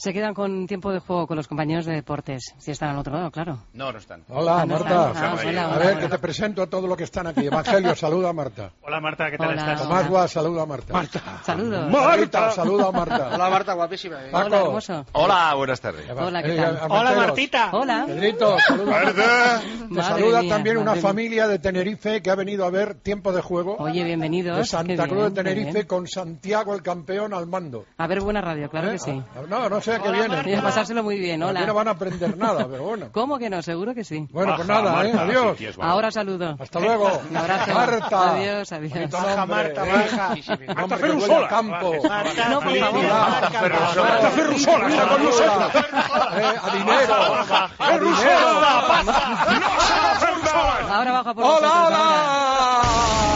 Se quedan con tiempo de juego con los compañeros de deportes, si están al otro lado, claro. No están. Hola, Marta. Hola, a ver, que te presento a todos los que están aquí. Evangelio, saluda a Marta. Hola, Marta, ¿qué tal estás? Tomás Guas, saluda a Marta. Saludos. Marta, saluda a Marta. Hola, Marta, guapísima. Paco. Hola, hermoso. Hola, buenas tardes. Hola, ¿qué tal? Hola, Martita. Hola. Pedrito, saluda. Te Madre saluda mía, también una madre mía. familia de Tenerife que ha venido a ver tiempo de juego. Oye, bienvenidos. De Santa Qué Cruz de bien, qué Tenerife bien. con Santiago, el campeón, al mando. A ver, buena radio, claro que sí. No sé a qué Hola, viene. Marta. Y a pasárselo muy bien, Aquí no hola. van a aprender nada, pero bueno. ¿Cómo que no? Seguro que sí. Bueno, pues Baja, nada, Marta, adiós. sí, bueno. Ahora saludo. Hasta luego. Un abrazo. Marta. Adiós, adiós. Bonito Baja, nombre, Marta, baja. Nombre que Ferrusola. huele a campo. Marta, No, por favor. Marta, Ferrusola. Ferrusola está con nosotros. A dinero. A dinero. Ahora baja por nosotros, ¡Hola, ahora.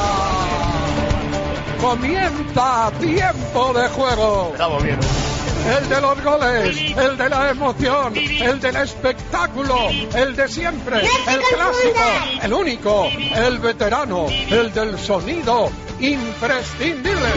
hola! Comienza tiempo de juego. Estamos bien. El de los goles, el de la emoción, el del espectáculo, el de siempre, el clásico, el único, el veterano, el del sonido imprescindible.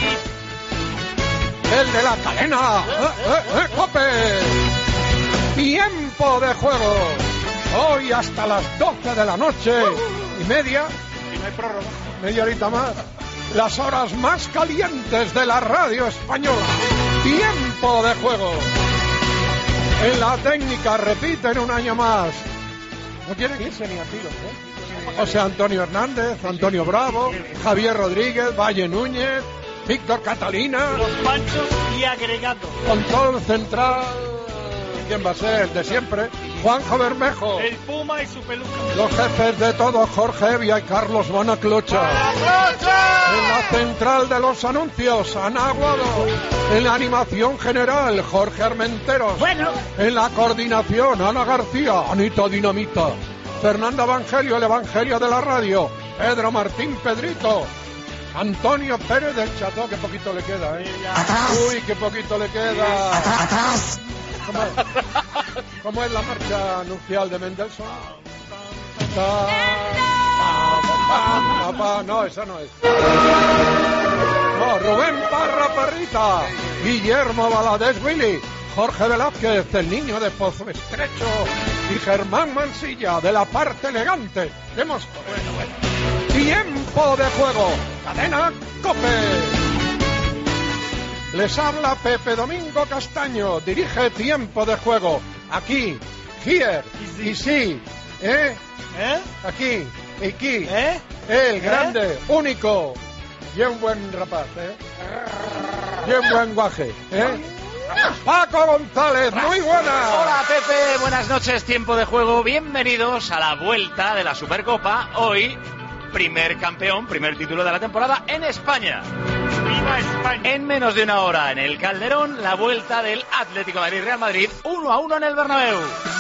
El de la cadena. ¡Cope! Tiempo de juego. Hoy hasta las 12 de la noche y media. Y no hay prórroga. Media horita más. Las horas más calientes de la radio española. Tiempo de juego. En la técnica repiten un año más. No quieren irse ni a tiros, ¿eh? O sea, Antonio Hernández, Antonio Bravo, Javier Rodríguez, Valle Núñez, Víctor Catalina, Los panchos y agregados. control central. ¿Quién va a ser? El de siempre. Juanjo Bermejo. El Puma y su peluca. Los jefes de todo, Jorge Evia y Carlos Bonaclocha. En la central de los anuncios, Ana Aguado. En la animación general, Jorge Armenteros. Bueno. En la coordinación, Ana García, Anita Dinamita. Fernanda Evangelio, el Evangelio de la radio. Pedro Martín Pedrito. Antonio Pérez del Cható, que poquito le queda, ¿eh? Uy, qué poquito le queda. ¿Cómo es la marcha nupcial de Mendelssohn? No, esa no es. No, Rubén Parra Parrita, Guillermo Valadez Willy, Jorge Velázquez, el niño de Pozo Estrecho, y Germán Mansilla, de la parte elegante de Moscú. Tiempo de juego, cadena COPE. Les habla Pepe Domingo Castaño, dirige Tiempo de Juego, aquí, here, y sí, aquí, el grande, único, y un buen rapaz, y un buen guaje, Paco González, muy buenas. Hola, Pepe, buenas noches, tiempo de juego. Bienvenidos a la vuelta de la Supercopa. Hoy, primer campeón, primer título de la temporada en España. ¡Viva España! En menos de una hora en el Calderón, la vuelta del Atlético de Madrid-Real Madrid, 1-1 en el Bernabéu.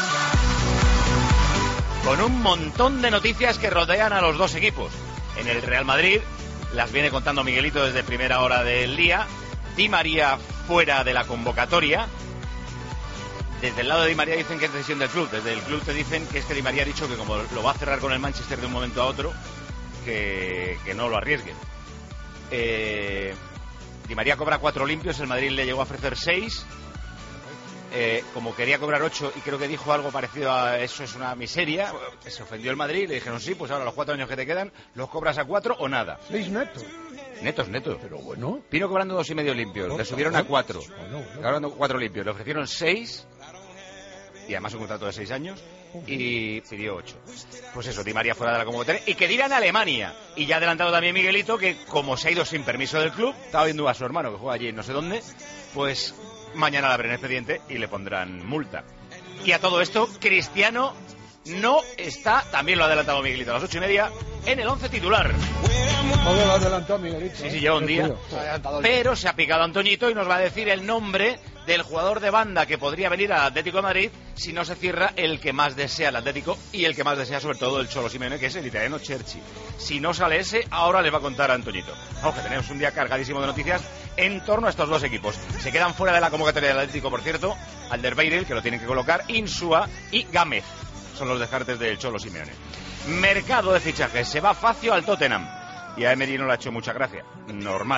Con un montón de noticias que rodean a los dos equipos. En el Real Madrid, las viene contando Miguelito desde primera hora del día. Di María fuera de la convocatoria. Desde el lado de Di María dicen que es decisión del club. Desde el club te dicen que es que Di María ha dicho que como lo va a cerrar con el Manchester de un momento a otro, que no lo arriesguen. Di María cobra 4 limpios, el Madrid le llegó a ofrecer 6. Como quería cobrar 8 y creo que dijo algo parecido a eso es una miseria, se ofendió el Madrid y le dijeron sí, pues ahora los 4 años que te quedan los cobras a 4 o nada. 6 netos. Netos. Pero bueno. Vino cobrando 2,5 limpios, le subieron a 4. Cobrando 4 limpios, le ofrecieron 6 y además un contrato de 6 años y pidió 8. Pues eso, Di María fuera de la convocatoria y que dirán Alemania. Y ya ha adelantado también Miguelito que como se ha ido sin permiso del club, estaba viendo a su hermano que juega allí no sé dónde, pues mañana le abren expediente y le pondrán multa. Y a todo esto, Cristiano no está, también lo ha adelantado Miguelito a las 8:30, en el 11 titular. Todo lo adelantó Miguelito. Sí, lleva un día. Pero se ha picado Antoñito y nos va a decir el nombre del jugador de banda que podría venir al Atlético de Madrid si no se cierra el que más desea el Atlético y el que más desea sobre todo el Cholo Simeone, que es el italiano Cherchi. Si no sale ese, ahora les va a contar a Antoñito. Vamos, que tenemos un día cargadísimo de noticias en torno a estos dos equipos. Se quedan fuera de la convocatoria del Atlético, por cierto, Alderweireld, que lo tienen que colocar, Insúa y Gámez. Son los descartes del Cholo Simeone. Mercado de fichajes. Se va Facio al Tottenham. Y a Emery no le ha hecho mucha gracia. Normal.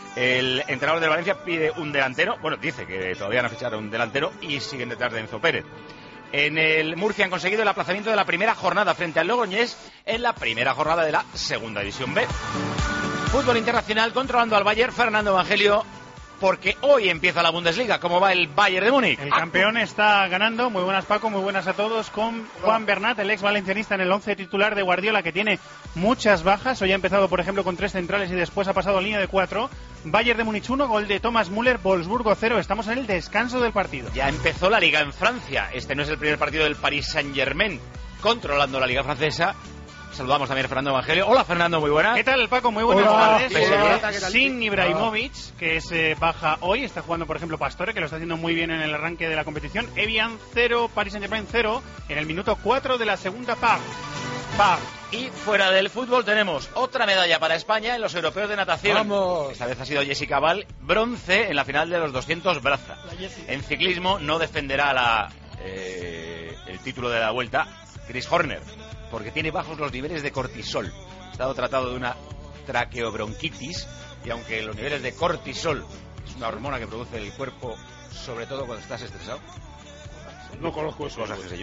El entrenador del Valencia pide un delantero, bueno, dice que todavía no ha fichado un delantero y siguen detrás de Enzo Pérez. En el Murcia han conseguido el aplazamiento de la primera jornada frente al Logroñés en la primera jornada de la Segunda División B. Fútbol internacional, controlando al Bayern, Fernando Evangelio, porque hoy empieza la Bundesliga. ¿Cómo va el Bayern de Múnich? El campeón está ganando. Muy buenas, Paco, muy buenas a todos, con Juan Bernat, el ex valencianista, en el 11 titular de Guardiola, que tiene muchas bajas. Hoy ha empezado, por ejemplo, con 3 centrales y después ha pasado a línea de 4. Bayern de Múnich 1, gol de Thomas Müller, Wolfsburgo 0. Estamos en el descanso del partido. Ya empezó la Liga en Francia. Este no es el primer partido del Paris Saint-Germain controlando la Liga francesa. Saludamos también a Fernando Evangelio. Hola, Fernando, muy buenas. ¿Qué tal, Paco? Muy buenas tardes. Hola. Sin Ibrahimovic, que es baja hoy. Está jugando, por ejemplo, Pastore, que lo está haciendo muy bien en el arranque de la competición. Evian 0, Paris Saint-Germain 0, en el minuto 4 de la segunda parte. Y fuera del fútbol tenemos otra medalla para España en los europeos de natación. ¡Vamos! Esta vez ha sido Jessica Val, bronce en la final de los 200 braza. En ciclismo no defenderá el título de la vuelta Chris Horner, porque tiene bajos los niveles de cortisol. Ha estado tratado de una traqueobronquitis, y aunque los niveles de cortisol es una hormona que produce el cuerpo, sobre todo cuando estás estresado. No conozco eso. Cosas que sé yo.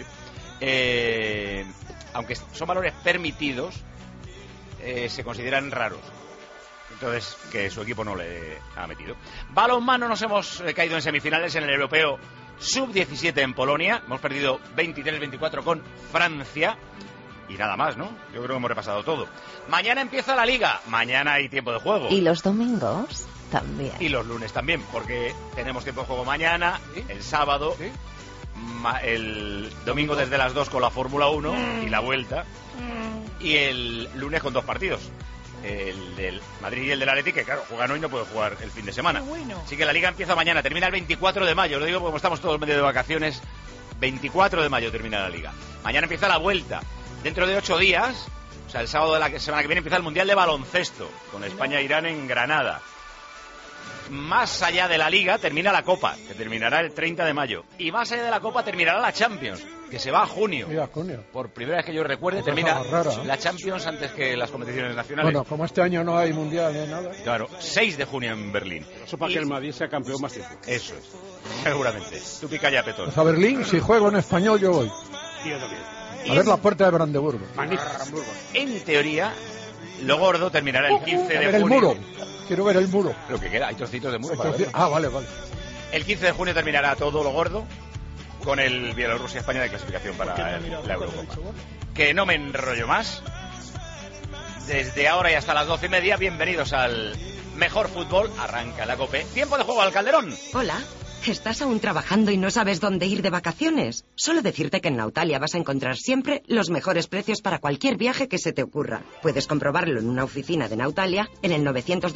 Aunque son valores permitidos, se consideran raros. Entonces, que su equipo no le ha metido. Balonmano, nos hemos caído en semifinales en el europeo sub-17 en Polonia. Hemos perdido 23-24 con Francia. Y nada más, ¿no? Yo creo que hemos repasado todo. Mañana empieza la Liga. Mañana hay tiempo de juego. Y los domingos también. Y los lunes también, porque tenemos tiempo de juego mañana, ¿sí? El sábado, ¿sí? El domingo desde las 2 con la Fórmula 1 y la vuelta. Y el lunes con 2 partidos. El del Madrid y el del Atleti, que claro, juegan hoy, no puede jugar el fin de semana. Bueno. Así que la Liga empieza mañana, termina el 24 de mayo. Lo digo porque estamos todos medio de vacaciones. 24 de mayo termina la Liga. Mañana empieza la vuelta. Dentro de 8 días, o sea, el sábado de la semana que viene, empieza el Mundial de Baloncesto, con España-Irán en Granada. Más allá de la Liga termina la Copa, que terminará el 30 de mayo. Y más allá de la Copa terminará la Champions, que se va a junio. Mira, junio. Por primera vez que yo recuerde, termina la Champions antes que las competiciones nacionales. Bueno, como este año no hay mundial ni nada. Claro, 6 de junio en Berlín. Eso para que el Madrid sea campeón más tiempo. Eso es, seguramente. Tú pica ya, Petón. Pues a Berlín, si juego en español, yo voy. Sí, yo también. A ver la puerta de Brandeburgo. Magnífico. En teoría, lo gordo terminará el 15 de ver junio. el muro. Quiero ver el muro. Lo que queda, hay trocitos de muro para ver. Vale. El 15 de junio terminará todo lo gordo con el Bielorrusia-España de clasificación para la Eurocopa. Que no me enrollo más. Desde ahora y hasta las 12:30, bienvenidos al mejor fútbol. Arranca la COPE. Tiempo de juego al Calderón. Hola. ¿Estás aún trabajando y no sabes dónde ir de vacaciones? Solo decirte que en Nautalia vas a encontrar siempre los mejores precios para cualquier viaje que se te ocurra. Puedes comprobarlo en una oficina de Nautalia, en el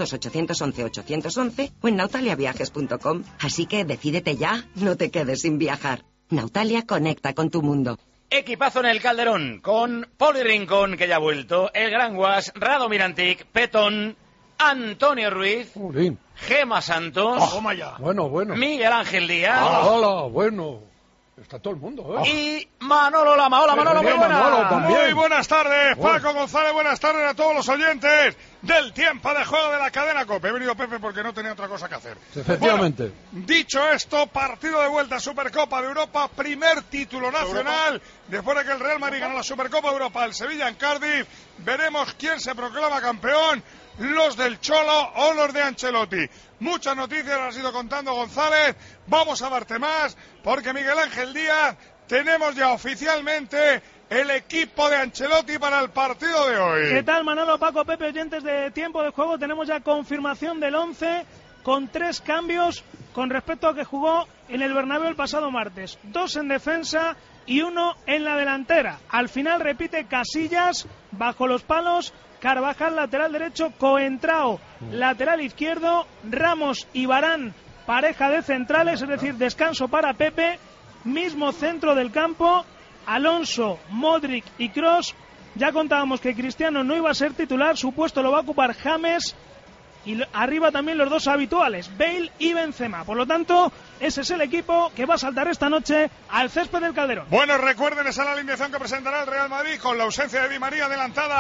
902-811-811 o en nautaliaviajes.com. Así que decídete ya, no te quedes sin viajar. Nautalia conecta con tu mundo. Equipazo en el Calderón, con Poli Rincón, que ya ha vuelto, el Gran Guas, Radomir Antic, Petón, Antonio Ruiz, Gema Santos, Bueno. Miguel Ángel Díaz. Hola, bueno. Está todo el mundo, ¿eh? Y Manolo Lama. Hola, Manolo, muy buenas. Muy buenas tardes, Paco González, buenas tardes a todos los oyentes del tiempo de juego de la cadena COPE. He venido, Pepe, porque no tenía otra cosa que hacer. Efectivamente. Bueno, dicho esto, partido de vuelta, Supercopa de Europa, primer título nacional, después de que el Real Madrid ganó la Supercopa de Europa, el Sevilla en Cardiff. Veremos quién se proclama campeón, los del Cholo o los de Ancelotti. Muchas noticias las ha ido contando González. Vamos a darte más, porque Miguel Ángel Díaz, tenemos ya oficialmente el equipo de Ancelotti para el partido de hoy. ¿Qué tal, Manolo, Paco, Pepe, oyentes de tiempo de juego? Tenemos ya confirmación del 11 con 3 cambios con respecto a que jugó en el Bernabéu el pasado martes. 2 en defensa y 1 en la delantera. Al final repite Casillas bajo los palos, Carvajal lateral derecho, Coentrao lateral izquierdo, Ramos y Varane pareja de centrales, es decir, descanso para Pepe, mismo centro del campo, Alonso, Modric y Kroos. Ya contábamos que Cristiano no iba a ser titular, su puesto lo va a ocupar James, y arriba también los dos habituales, Bale y Benzema. Por lo tanto, ese es el equipo que va a saltar esta noche al césped del Calderón. Bueno, recuerden, esa es la alineación que presentará el Real Madrid, con la ausencia de Di María adelantada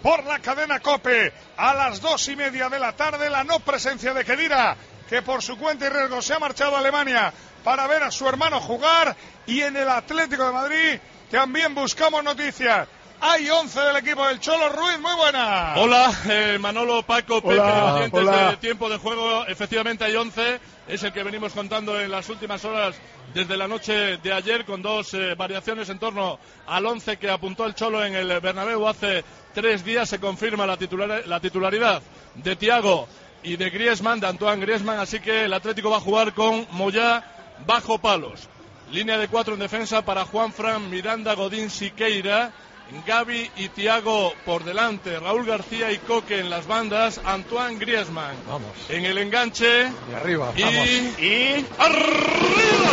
por la cadena COPE. A las 2:30 de la tarde, la no presencia de Khedira, que por su cuenta y riesgo se ha marchado a Alemania para ver a su hermano jugar. Y en el Atlético de Madrid también buscamos noticias. Hay 11 del equipo del Cholo. Ruiz, muy buena. Hola, Manolo, Paco, Pepe, Hola, oyentes hola. de tiempo de juego. Efectivamente hay 11, es el que venimos contando en las últimas horas desde la noche de ayer, con dos variaciones en torno al 11 que apuntó el Cholo en el Bernabéu hace 3 días. Se confirma la titularidad de Thiago y de Griezmann, de Antoine Griezmann, así que el Atlético va a jugar con Moyá bajo palos. Línea de 4 en defensa para Juanfran, Miranda, Godín, Siqueira, Gavi y Thiago por delante, Raúl García y Coque en las bandas, Antoine Griezmann Vamos. en el enganche Y arriba, y arriba.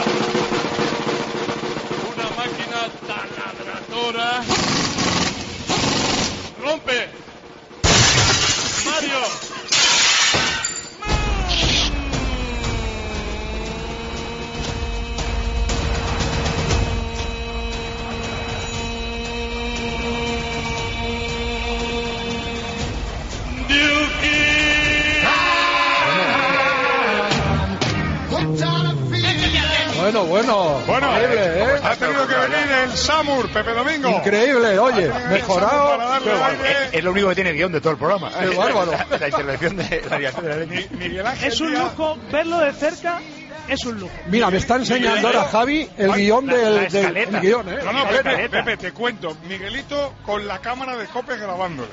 Una máquina taladradora. Rompe. Mario. Bueno, increíble, ¿eh? Ha tenido que venir el Samur, Pepe Domingo. Increíble, oye, mejorado. Para darle aire. Es lo único que tiene el guión de todo el programa. Qué bárbaro. La intervención de la dirección de la ley. Miguel Ángel Es un Díaz. lujo verlo de cerca, es un lujo. Mira, me está enseñando ahora Javi el guión del escaleta. el guión, ¿eh? No, Pepe, te cuento. Miguelito con la cámara de COPE grabándole.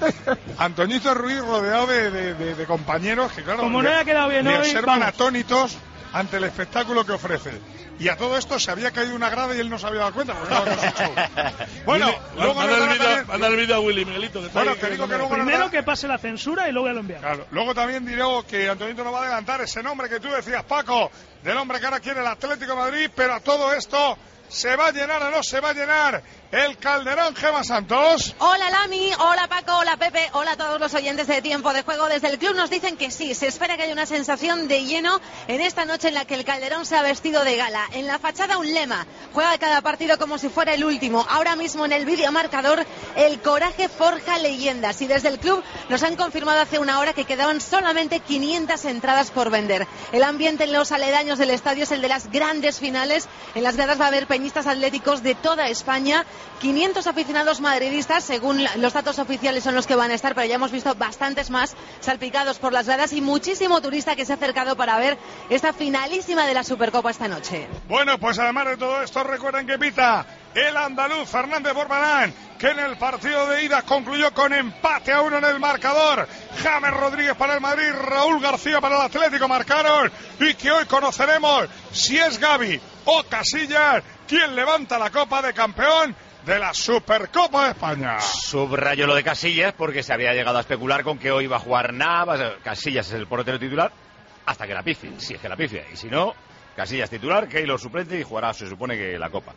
Antoñito Ruiz rodeado de compañeros que, claro, Como no haya quedado bien le hoy, observan vamos. atónitos ante el espectáculo que ofrece. Y a todo esto se había caído una grada y él no se había dado cuenta porque estaba con su show. Bueno, luego manda el vídeo a Willy, Miguelito. Que está Bueno, ahí, te digo que luego Primero que pase la censura y luego ya lo enviamos. Claro. Luego también diré que Antonito nos va a adelantar ese nombre que tú decías, Paco, del hombre que ahora quiere el Atlético de Madrid, pero a todo esto, ¿se va a llenar o no se va a llenar el Calderón, Gema Santos? Hola Lami, hola Paco, hola Pepe, hola a todos los oyentes de Tiempo de Juego. Desde el club nos dicen que sí, se espera que haya una sensación de lleno en esta noche en la que el Calderón se ha vestido de gala. En la fachada un lema, juega cada partido como si fuera el último. Ahora mismo en el videomarcador, el coraje forja leyendas. Y desde el club nos han confirmado hace una hora que quedaban solamente 500 entradas por vender. El ambiente en los aledaños del estadio es el de las grandes finales. En las gradas va a haber peñistas atléticos de toda España. 500 aficionados madridistas, según los datos oficiales son los que van a estar, pero ya hemos visto bastantes más salpicados por las gradas y muchísimo turista que se ha acercado para ver esta finalísima de la Supercopa esta noche. Bueno, pues además de todo esto, recuerden que pita el andaluz Fernández Borbalán, que en el partido de ida concluyó con empate a 1 en el marcador. James Rodríguez para el Madrid, Raúl García para el Atlético marcaron, y que hoy conoceremos si es Gavi o Casillas quien levanta la Copa de Campeón de la Supercopa de España. Subrayo lo de Casillas porque se había llegado a especular con que hoy iba a jugar Navas. Casillas es el portero titular hasta que la pifie, si es que la pifia. Y si no, Casillas titular, Keylor suplente y jugará, se supone, que la Copa.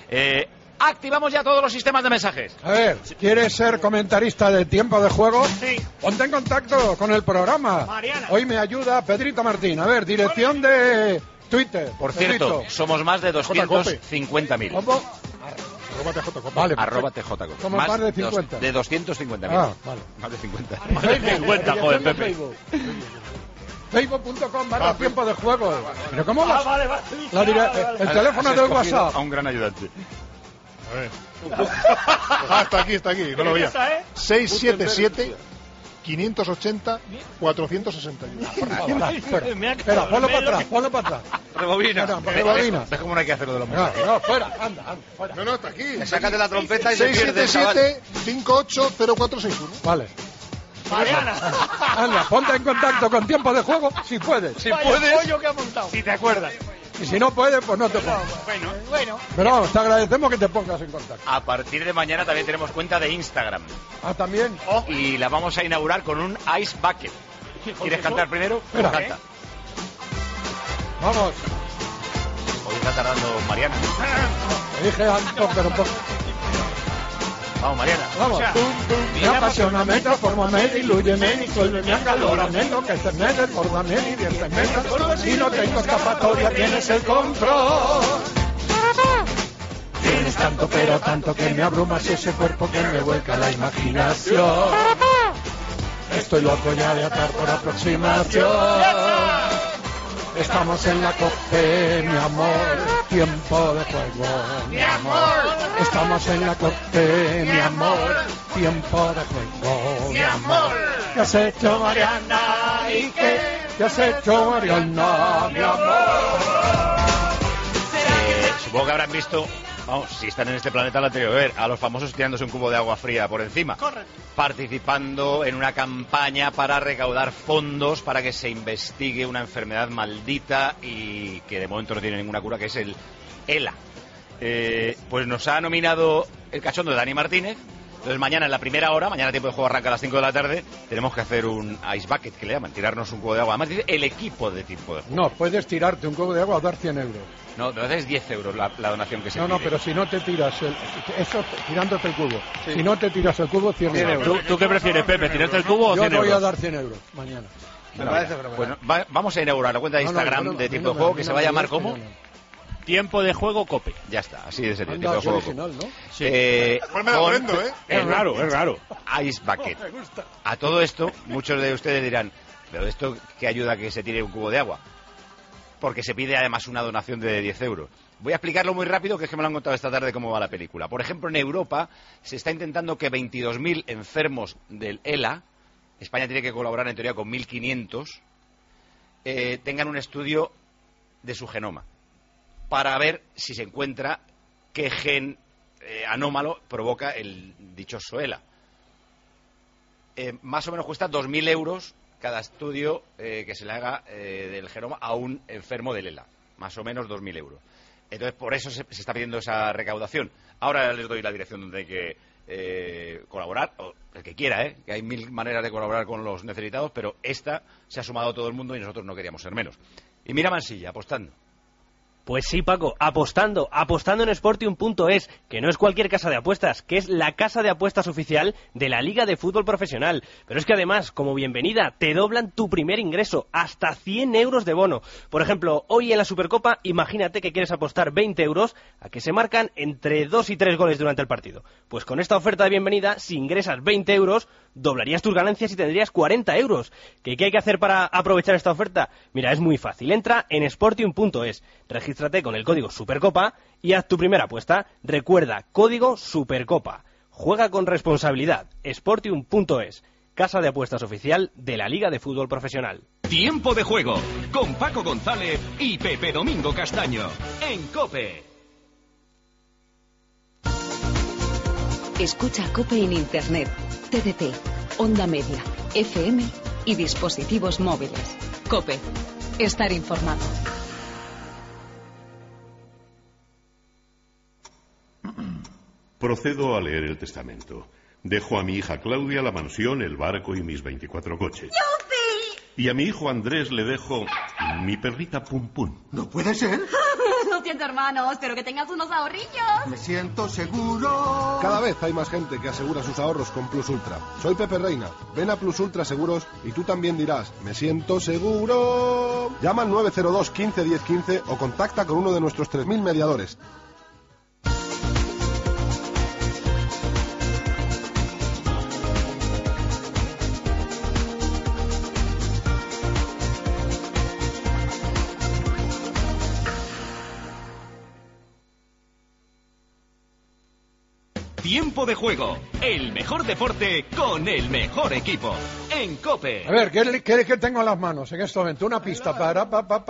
Activamos ya todos los sistemas de mensajes. A ver, ¿quieres ser comentarista de Tiempo de Juego? Sí. Ponte en contacto con el programa. Mariana. Hoy me ayuda Pedrito Martín. A ver, dirección de Twitter. Por cierto, Pedrito. somos más de 250.000. ¿Cómo? Vale, Arroba TJ. Somos más de 50. De 250.000. Ah, vale. Más de 50. Más de 50, joder, Pepe. Facebook. Facebook.com/Tiempo de Juego. ¿Pero cómo vas? El teléfono Has del escogido WhatsApp. a un gran ayudante. Está aquí, no lo veía. 677 580 461. Espera, ponlo para atrás. Rebobina. Rebobina. Es como no hay que hacerlo de los mensajes. No, fuera, anda, fuera. No, está aquí. Sácate la trompeta y se pierde, chaval. 677 580461. Vale. Mariana. Anda, ponte en contacto con Tiempo de Juego si puedes. Si puedes. Si te acuerdas. Y si no puedes, pues no te pongas. Bueno. Pero vamos, te agradecemos que te pongas en contacto. A partir de mañana también tenemos cuenta de Instagram. Ah, también. Y la vamos a inaugurar con un Ice Bucket. ¿Quieres cantar primero? Espera. Canta. Vamos. Hoy está tardando Mariana. Te dije antes, pero un poco. Vamos, Mariana. Vamos. Me apasiona, me transforma, me diluye, me disuelve, me acalora, me enloquece, me desborda, me divierte, me transforma. Si no tengo escapatoria, tienes el control. Tienes tanto pero tanto que me abrumas ese cuerpo que me vuelca la imaginación. Estoy loco ya de atar por aproximación. Estamos en la COPE, mi amor, tiempo de juego, mi amor. Estamos en la COPE, mi amor, tiempo de juego, mi amor. ¿Qué has hecho, Mariana? ¿Y qué? ¿Qué has hecho, Mariana, mi amor? Supongo que habrán visto, vamos, si están en este planeta lo han tenido que ver, a los famosos tirándose un cubo de agua fría por encima. Correcto. Participando en una campaña para recaudar fondos para que se investigue una enfermedad maldita y que de momento no tiene ninguna cura, que es el ELA. Pues nos ha nominado el cachondo de Dani Martínez. Entonces mañana en la primera hora, mañana tiempo de juego arranca a las 5 de la tarde, tenemos que hacer un ice bucket, que le llaman, tirarnos un cubo de agua. Además dice el equipo de tiempo de juego. No, puedes tirarte un cubo de agua o dar 100 euros. No, entonces es 10 euros la donación que se No, pide. no, pero si no te tiras eso tirándote el cubo. Sí. Si no te tiras el cubo, 100 euros. ¿Tú qué prefieres, Pepe? ¿Tirarte el cubo o 100 euros? Yo voy a dar 100 euros mañana. Me parece fenomenal. Pues vamos a inaugurar la cuenta de Instagram de tiempo de juego, que se va a llamar ¿cómo? Tiempo de juego COPE. Ya está, así de serio, tiempo de juego original, COPE. ¿no? Sí. Pues me lo aprendo, ¿eh? Es raro. Ice Bucket. A todo esto, muchos de ustedes dirán, ¿pero esto qué ayuda a que se tire un cubo de agua? Porque se pide además una donación de 10 euros. Voy a explicarlo muy rápido, que es que me lo han contado esta tarde cómo va la película. Por ejemplo, en Europa se está intentando que 22.000 enfermos del ELA, España tiene que colaborar en teoría con 1.500, tengan un estudio de su genoma, para ver si se encuentra qué gen anómalo provoca el dichoso ELA. Más o menos cuesta 2.000 euros cada estudio que se le haga del genoma a un enfermo del ELA. Más o menos 2.000 euros. Entonces, por eso se está pidiendo esa recaudación. Ahora les doy la dirección donde hay que colaborar, o el que quiera, que hay 1000 maneras de colaborar con los necesitados, pero esta se ha sumado todo el mundo y nosotros no queríamos ser menos. Y mira Mansilla, apostando. Pues sí, Paco, apostando en Sportium.es, que no es cualquier casa de apuestas, que es la casa de apuestas oficial de la Liga de Fútbol Profesional. Pero es que además, como bienvenida, te doblan tu primer ingreso, hasta 100 euros de bono. Por ejemplo, hoy en la Supercopa, imagínate que quieres apostar 20 euros a que se marcan entre 2 y 3 goles durante el partido. Pues con esta oferta de bienvenida, si ingresas 20 euros, doblarías tus ganancias y tendrías 40 euros. ¿Qué hay que hacer para aprovechar esta oferta? Mira, es muy fácil. Entra en Sportium.es, regístrate con el código Supercopa y haz tu primera apuesta. Recuerda, código Supercopa. Juega con responsabilidad. Sportium.es, casa de apuestas oficial de la Liga de Fútbol Profesional. Tiempo de juego con Paco González y Pepe Domingo Castaño en COPE. Escucha COPE en Internet, TDT, Onda Media, FM y dispositivos móviles. COPE. Estar informado. Procedo a leer el testamento. Dejo a mi hija Claudia la mansión, el barco y mis 24 coches. ¡Yupi! Y a mi hijo Andrés le dejo mi perrita Pum Pum. ¿No puede ser? Lo siento, hermano. Espero que tengas unos ahorrillos. Me siento seguro. Cada vez hay más gente que asegura sus ahorros con Plus Ultra. Soy Pepe Reina. Ven a Plus Ultra Seguros y tú también dirás, me siento seguro. Llama al 902 15 10 15 o contacta con uno de nuestros 3.000 mediadores. Tiempo de juego, el mejor deporte con el mejor equipo en COPE. A ver, ¿qué tengo en las manos en este momento? Una pista para...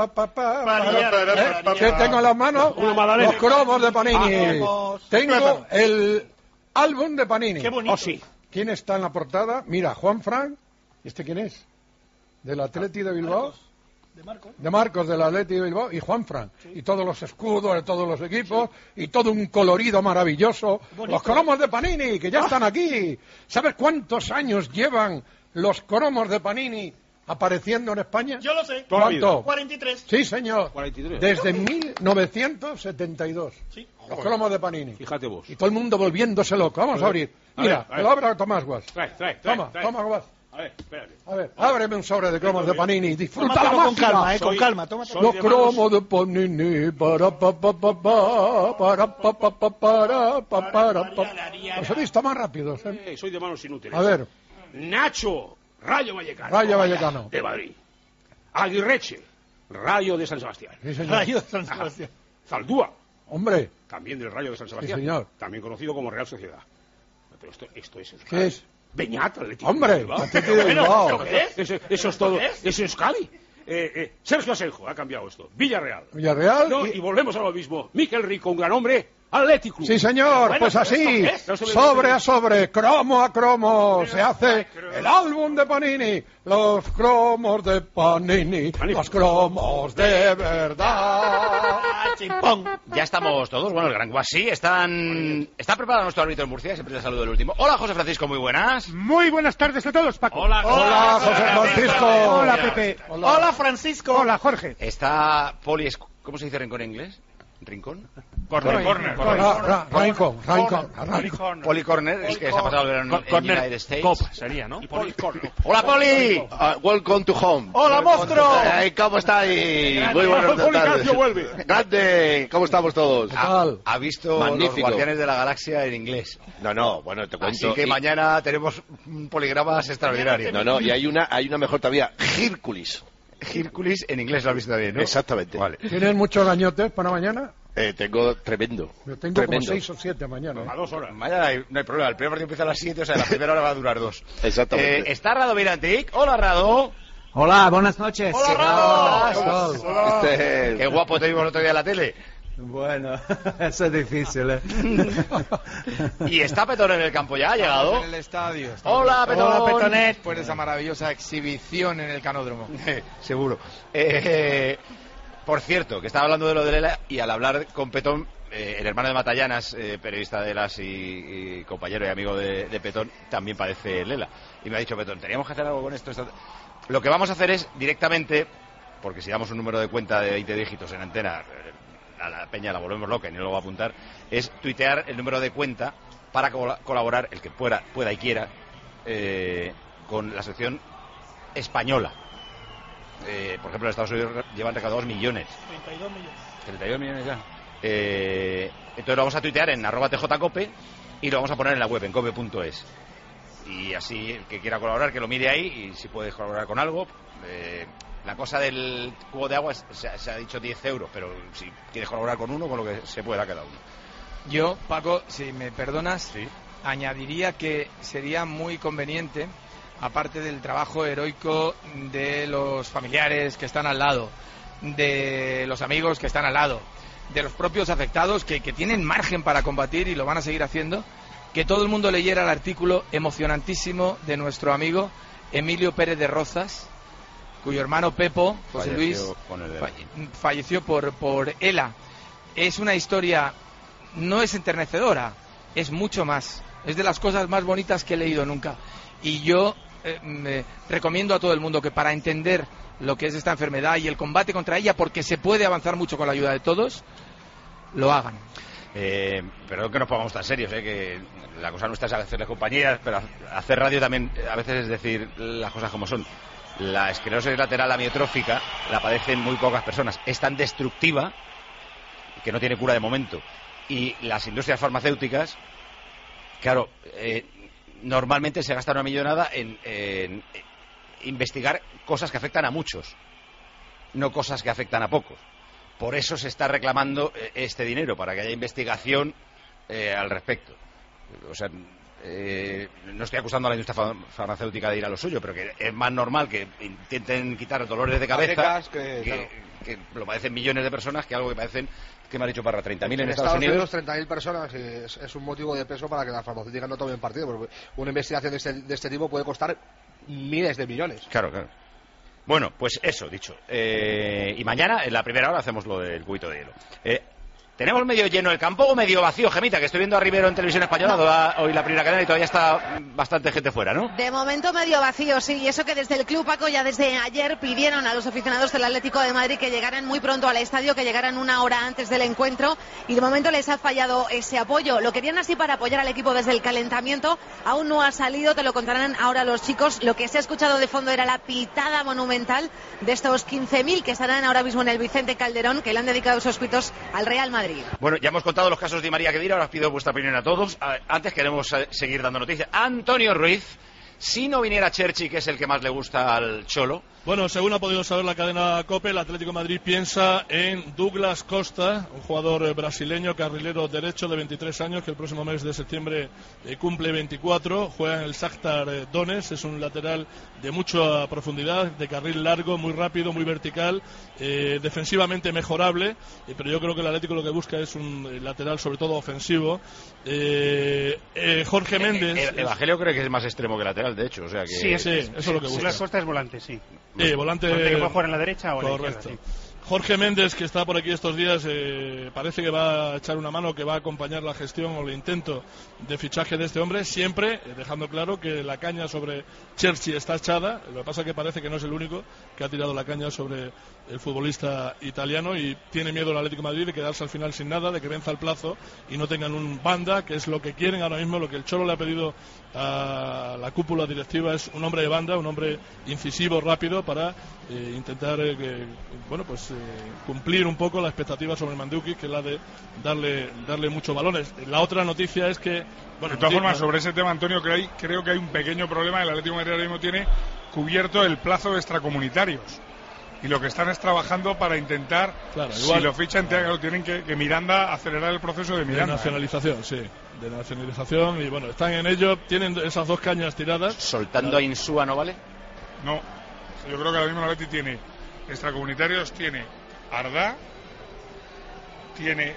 ¿Qué tengo en las manos? Los cromos de Panini. Tengo el álbum de Panini. Qué bonito. Oh, sí. ¿Quién está en la portada? Mira, Juan Fran. ¿Este quién es? ¿Del Atleti de Bilbao? De Marcos del Atleti de Bilbao y Juan Fran. Sí. Y todos los escudos de todos los equipos, sí. Y todo un colorido maravilloso. Los cromos de Panini, que ya están aquí. ¿Sabes cuántos años llevan los cromos de Panini apareciendo en España? Yo lo sé. ¿Cuánto? 43. Sí, señor. 43. Desde 1972. Sí. Los cromos de Panini. Fíjate vos. Y todo el mundo volviéndose loco. Vamos a abrir. Mira, te lo abra Tomás Guas. Trae. Toma, Guas. A ver, espérate. A ver, ábreme un sobre de cromos de Panini. Disfruta la Tómatelo con máquina. calma, con calma. Tómatelo. Los cromos de Panini. Los he visto más rápidos. Soy de manos inútiles. A ver. Nacho, Rayo Vallecano. Rayo Vallecano. De Madrid. Aguirreche, Rayo de San Sebastián. Sí, señor. Rayo de San Sebastián. Zaldúa, Hombre, también del Rayo de San Sebastián. Sí, señor. También conocido como Real Sociedad. Pero esto es Euskadi. ¿qué es? Beñat, Atlético. Hombre, de Bilbao. Atlético de Bilbao. ¿Pero qué es? Eso es todo. Eso es Euskadi. Sergio Asenjo ha cambiado esto. Villarreal. Villarreal. No, y volvemos a lo mismo. Miquel Rico, un gran hombre. Atlético. Sí, señor, Bueno, pues así, ¿esto qué es? sobre a sobre, cromo a cromo, se hace el álbum de Panini, los cromos de Panini, los cromos de verdad. Ya estamos todos. Bueno, el Gran Guasí está preparado nuestro árbitro en Murcia. Siempre te saludo el último. Hola, José Francisco, muy buenas. Muy buenas tardes a todos, Paco. Hola, José Francisco. Hola, Pepe. Hola, Francisco. Hola, Jorge. Está Poli... ¿Cómo se dice rincón en inglés? ¿Rincón? Corner. Poli Corner, es que se ha pasado el verano en United States. Copa sería, ¿no? ¡Hola, Poli! Welcome to home. ¡Hola, monstruo! ¿Cómo estáis? Muy buenas tardes. Grande, ¿cómo estamos todos? Ha visto Magnífico. Los Guardianes de la Galaxia en inglés. No, bueno, te cuento. Así que mañana tenemos poligramas extraordinarios. No, y hay una mejor todavía. Hércules. Hércules en inglés lo has visto también, ¿no? Exactamente. Vale. ¿Tienes muchos gañotes para mañana? Tengo tremendo. Yo tengo tremendo. como 6 o 7 mañana. A 2 horas. Mañana no hay problema. El primer partido empieza a las 7, o sea, la primera hora va a durar 2. Exactamente. Está Rado Mirantic. Hola, Rado. Hola, buenas noches. Hola, Rado. Qué guapo te vimos el otro día en la tele. Bueno, eso es difícil, ¿eh? Y está Petón en el campo ya, ha llegado. En el estadio. Hola, Petón. Hola, Petonet. Después de esa maravillosa exhibición en el canódromo. Seguro. Por cierto, que estaba hablando de lo de Lela y al hablar con Petón, el hermano de Matallanas, periodista de Las y compañero y amigo de Petón, también padece Lela. Y me ha dicho Petón, teníamos que hacer algo con esto. Lo que vamos a hacer es directamente, porque si damos un número de cuenta de 20 dígitos en antena, a la peña la volvemos loca y no lo va a apuntar, es tuitear el número de cuenta para colaborar, el que pueda y quiera, con la sección española. Por ejemplo, en Estados Unidos llevan recaudados millones. 32 millones ya. Entonces lo vamos a tuitear en @tjcope y lo vamos a poner en la web, en cope.es. Y así, el que quiera colaborar, que lo mire ahí, y si puedes colaborar con algo. La cosa del cubo de agua se ha dicho 10 euros, pero si quieres colaborar con uno, con lo que se pueda cada uno. Yo, Paco, si me perdonas, añadiría que sería muy conveniente, aparte del trabajo heroico de los familiares que están al lado, de los amigos que están al lado, de los propios afectados que tienen margen para combatir y lo van a seguir haciendo, que todo el mundo leyera el artículo emocionantísimo de nuestro amigo Emilio Pérez de Rozas, cuyo hermano Pepo, José Luis, falleció por ELA. Es una historia, no es enternecedora, es mucho más. Es de las cosas más bonitas que he leído nunca. Y yo recomiendo a todo el mundo que para entender lo que es esta enfermedad y el combate contra ella, porque se puede avanzar mucho con la ayuda de todos, lo hagan. Perdón que nos pongamos tan serios, que la cosa nuestra es hacerle compañía, pero hacer radio también a veces es decir las cosas como son. La esclerosis lateral amiotrófica la padecen muy pocas personas. Es tan destructiva que no tiene cura de momento. Y las industrias farmacéuticas, claro, normalmente se gasta una millonada en investigar cosas que afectan a muchos, no cosas que afectan a pocos. Por eso se está reclamando este dinero, para que haya investigación al respecto. O sea, no estoy acusando a la industria farmacéutica de ir a lo suyo, pero que es más normal que intenten quitar los dolores de cabeza, que lo padecen millones de personas, que algo que padecen, que me ha dicho Parra, 30.000 en Estados Unidos. 30.000 personas es un motivo de peso para que las farmacéuticas no tomen partido, porque una investigación de este tipo puede costar miles de millones. Claro. Bueno, pues eso, dicho. Y mañana, en la primera hora, hacemos lo del cubito de hielo. ¿Tenemos medio lleno el campo o medio vacío, Gemita? Que estoy viendo a Rivero en Televisión Española, hoy la primera cadena, y todavía está bastante gente fuera, ¿no? De momento medio vacío, sí, y eso que desde el club, Paco, ya desde ayer pidieron a los aficionados del Atlético de Madrid que llegaran muy pronto al estadio, que llegaran una hora antes del encuentro, y de momento les ha fallado ese apoyo. Lo querían así para apoyar al equipo desde el calentamiento, aún no ha salido, te lo contarán ahora los chicos. Lo que se ha escuchado de fondo era la pitada monumental de estos 15.000 que estarán ahora mismo en el Vicente Calderón, que le han dedicado esos pitos al Real Madrid. Bueno, ya hemos contado los casos de Di María, Khedira, ahora os pido vuestra opinión a todos. Antes queremos seguir dando noticias. Antonio Ruiz, si no viniera Cherchi, que es el que más le gusta al Cholo. Bueno, según ha podido saber la cadena COPE, el Atlético de Madrid piensa en Douglas Costa, un jugador brasileño, carrilero derecho de 23 años, que el próximo mes de septiembre cumple 24, juega en el Shakhtar Donetsk, es un lateral de mucha profundidad, de carril largo, muy rápido, muy vertical, defensivamente mejorable, pero yo creo que el Atlético lo que busca es un lateral sobre todo ofensivo. Jorge Méndez... Evangelio cree que es más extremo que lateral, de hecho, o sea que... Sí, eso es lo que busca. Douglas Costa es volante, sí. Volante que puede jugar en la derecha o en la izquierda. Correcto. Jorge Méndez, que está por aquí estos días, parece que va a echar una mano, que va a acompañar la gestión o el intento de fichaje de este hombre, siempre dejando claro que la caña sobre Cherchi está echada. Lo que pasa es que parece que no es el único que ha tirado la caña sobre el futbolista italiano, y tiene miedo el Atlético de Madrid de quedarse al final sin nada, de que venza el plazo y no tengan un banda, que es lo que quieren ahora mismo. Lo que el Cholo le ha pedido a la cúpula directiva es un hombre de banda, un hombre incisivo, rápido, para intentar cumplir un poco la expectativa sobre Mandzukic, que es la de darle muchos balones. La otra noticia es que... Bueno, de todas formas, sobre ese tema, Antonio, creo que hay un pequeño problema. El Atlético de Madrid ahora mismo tiene cubierto el plazo de extracomunitarios, y lo que están es trabajando para intentar, si lo fichan, tienen que Miranda acelerar el proceso de Miranda. De nacionalización, sí, de nacionalización, y bueno, están en ello, tienen esas dos cañas tiradas. ¿Soltando a Insúa no vale? No, yo creo que ahora mismo el Atlético tiene extracomunitarios, tiene Arda, tiene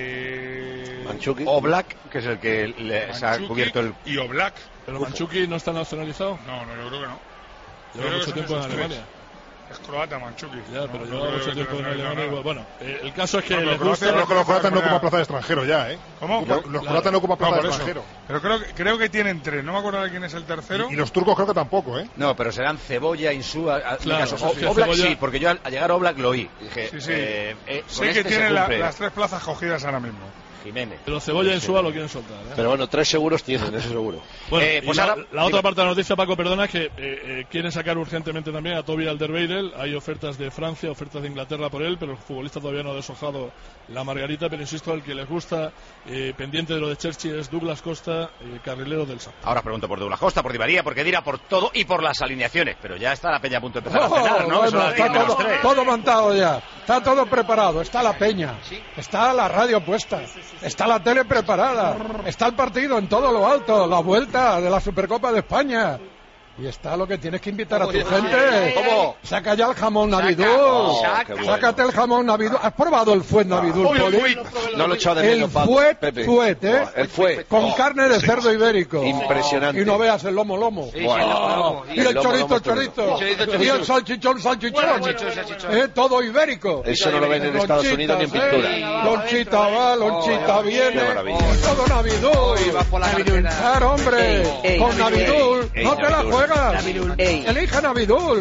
Oblak, que es el que se ha cubierto el... Y Oblak. ¿Pero Mandzukic no está nacionalizado? No, yo creo que no. Lleva mucho tiempo en Alemania. Es croata, Mandzukic. Ya, pero lleva mucho tiempo en Alemania. Bueno, el caso es que les gusta... Los croatas no ocupan plaza de extranjero ya, ¿eh? ¿Cómo? Los croatas no ocupan plaza de extranjero. Pero creo que tienen tres, no me acuerdo de quién es el tercero. Y los turcos creo que tampoco, ¿eh? No, pero serán Cebolla, Insúa... Claro, Oblak sí, porque yo al llegar a Oblak lo oí. Dije, sí. Sé que tienen las tres plazas cogidas ahora mismo. Jiménez. Pero Cebolla y Insúa lo quieren soltar, ¿eh? Pero bueno, 3 seguros tienen, eso seguro. Bueno, pues la otra parte de la noticia, Paco, perdona, es que quieren sacar urgentemente también a Toby Alderweireld. Hay ofertas de Francia, ofertas de Inglaterra por él, pero el futbolista todavía no ha deshojado la margarita. Pero insisto, el que les gusta, pendiente de lo de Cherchi, es Douglas Costa, carrilero del Shakhtar. Ahora pregunto por Douglas Costa, por Di María, por Khedira, por todo y por las alineaciones. Pero ya está la peña a punto de empezar a cenar, ¿no? Bueno, está todo montado ya, está todo preparado. Está la peña, está la radio puesta, está la tele preparada, está el partido en todo lo alto, la vuelta de la Supercopa de España. Y está lo que tienes que invitar a tu gente. ¿Cómo? Saca ya el jamón Navidul. Sácate el jamón Navidul. ¿Has probado el fuet Navidul, Poli? No lo he echado de menos, El fuet, ¿eh? El fuet. Con carne de cerdo ibérico. Impresionante. Y no veas el lomo. Y el chorizo. Y el salchichón. Todo ibérico. Eso no lo ven en Estados Unidos ni en pintura. Lonchita va, lonchita viene. Todo Navidul. Claro, hombre. Con Navidul. No te la juegas. Elige Navidul.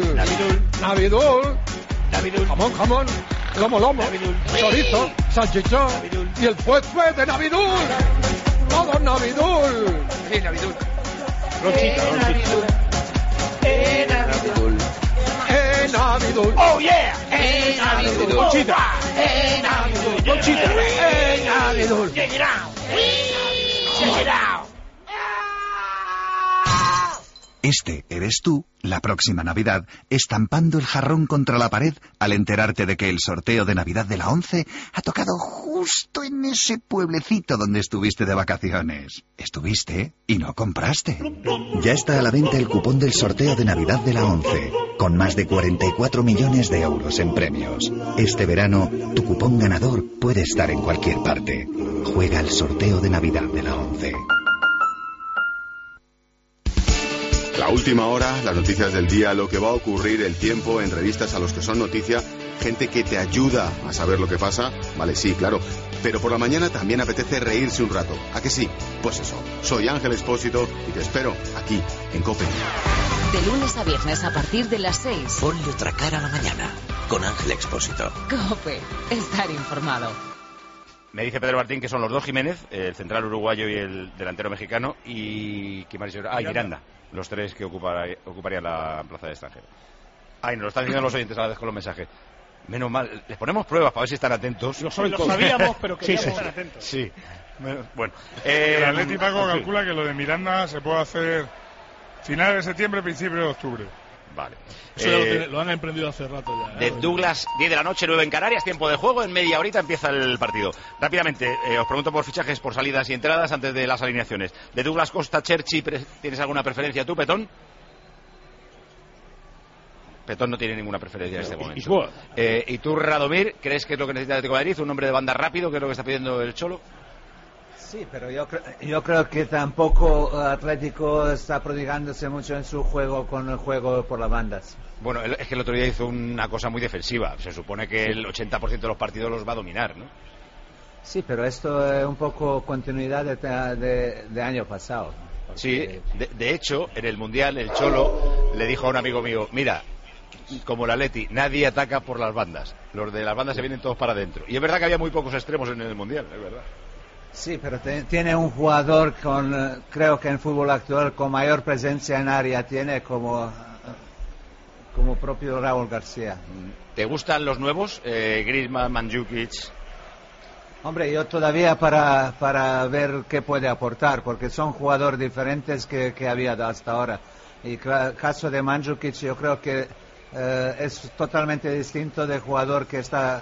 Jamón. Lomo. Chorizo. Salchichón. Y el fuet de Navidul. Todo Navidul. Navidul. Oh yeah. Navidul. Conchita. Navidul. Check it out. Check it out. Este eres tú, la próxima Navidad, estampando el jarrón contra la pared al enterarte de que el sorteo de Navidad de la 11 ha tocado justo en ese pueblecito donde estuviste de vacaciones. Estuviste y no compraste. Ya está a la venta el cupón del sorteo de Navidad de la 11, con más de 44 millones de euros en premios. Este verano, tu cupón ganador puede estar en cualquier parte. Juega al sorteo de Navidad de la 11. La última hora, las noticias del día, lo que va a ocurrir, el tiempo, entrevistas a los que son noticia, gente que te ayuda a saber lo que pasa. Vale, sí, claro, pero por la mañana también apetece reírse un rato. ¿A que sí? Pues eso, soy Ángel Expósito y te espero aquí, en COPE. De lunes a viernes a partir de las 6. Ponle otra cara a la mañana con Ángel Expósito. COPE, estar informado. Me dice Pedro Martín que son los dos Jiménez, el central uruguayo y el delantero mexicano, y Miranda, los tres que ocuparían la plaza de extranjero. Nos lo están diciendo los oyentes a la vez con los mensajes. Menos mal, les ponemos pruebas para ver si están atentos. Lo sabíamos, pero queríamos estar atentos. Sí. Bueno. El Atleti, Paco, calcula que lo de Miranda se puede hacer finales de septiembre, principio de octubre. Vale. Eso ya lo han emprendido hace rato ya. De Douglas, 10 de la noche, 9 en Canarias, tiempo de juego, en media horita empieza el partido. Rápidamente, os pregunto por fichajes, por salidas y entradas antes de las alineaciones. De Douglas Costa, Cherchi, ¿tienes alguna preferencia tú, Petón? Petón no tiene ninguna preferencia en este momento. ¿Y tú, Radomir, crees que es lo que necesita el Atlético de Madrid? ¿Un hombre de banda rápido, que es lo que está pidiendo el Cholo? Sí, pero yo creo que tampoco Atlético está prodigándose mucho en su juego con el juego por las bandas. Bueno, es que el otro día hizo una cosa muy defensiva. Se supone que el 80% de los partidos los va a dominar, ¿no? Sí, pero esto es un poco continuidad de año pasado. Porque... Sí, de hecho, en el Mundial el Cholo le dijo a un amigo mío, mira, como el Atleti, nadie ataca por las bandas. Los de las bandas se vienen todos para adentro. Y es verdad que había muy pocos extremos en el Mundial, es verdad. Sí, pero tiene un jugador creo que en fútbol actual con mayor presencia en área tiene como propio Raúl García. ¿Te gustan los nuevos? Griezmann, Mandzukic. Hombre, yo todavía para ver qué puede aportar, porque son jugadores diferentes que había hasta ahora. Y caso de Mandzukic, yo creo que es totalmente distinto de jugador que está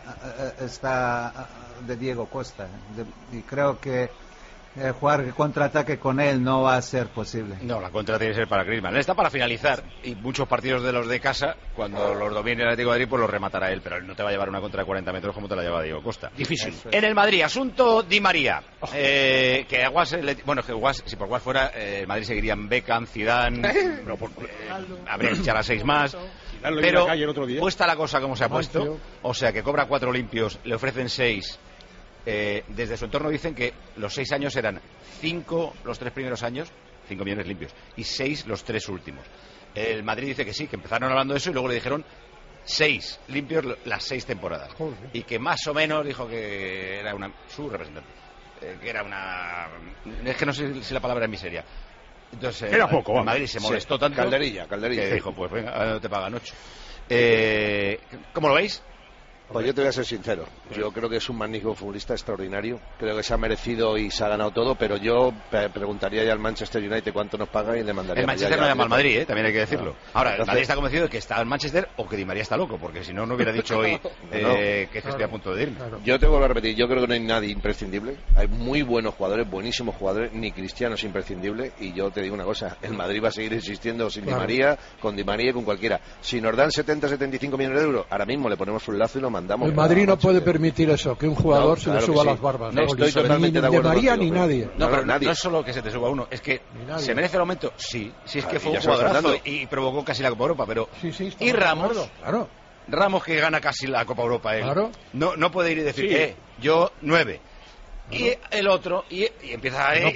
de Diego Costa, y creo que jugar contraataque con él no va a ser posible. No, la contra tiene que ser para Griezmann. Él está para finalizar, y muchos partidos de los de casa, cuando los domine el Atlético de Madrid, pues los rematará él, pero él no te va a llevar una contra de 40 metros como te la lleva Diego Costa. Difícil. En el Madrid, asunto Di María. Que Aguas, si por Aguas fuera, el Madrid seguirían Beckham, Zidane, habría que echar a 6 más. Pero puesta la cosa como se ha puesto, o sea que cobra 4 limpios, le ofrecen 6. Desde su entorno dicen que los 6 años eran 5 los 3 primeros años, 5 millones limpios, y 6 los 3 últimos. El Madrid dice que sí, que empezaron hablando de eso y luego le dijeron 6 limpios las 6 temporadas. Joder. Y que más o menos dijo que era su representante, que era una... Es que no sé si la palabra es miseria. Entonces, era poco, Madrid se molestó tanto Calderilla que dijo, pues venga, no te pagan 8. ¿Cómo lo veis? Pues yo te voy a ser sincero, yo creo que es un magnífico futbolista extraordinario, creo que se ha merecido y se ha ganado todo, pero yo preguntaría ya al Manchester United cuánto nos paga y le mandaría... El Manchester no llama al Madrid, también hay que decirlo. Ahora, entonces... el Madrid está convencido de que está en Manchester o que Di María está loco, porque si no, no hubiera dicho hoy que estoy a punto de irme. Yo te vuelvo a repetir, yo creo que no hay nadie imprescindible, hay muy buenos jugadores, buenísimos jugadores, ni Cristiano es imprescindible, y yo te digo una cosa, el Madrid va a seguir existiendo sin Di María, con Di María y con cualquiera. Si nos dan 70-75 millones de euros, ahora mismo le ponemos un lazo y lo mandamos. El Madrid no puede permitir eso, que un jugador se le suba las barbas. No, estoy totalmente de acuerdo. Ni María ni nadie. No, pero nadie. No es solo que se te suba uno, es que se merece el aumento. Sí, es que fue un jugadorazo y provocó casi la Copa Europa, pero... y Ramos, Ramos que gana casi la Copa Europa, no puede ir y decir, yo 9. Y el otro, y empieza a...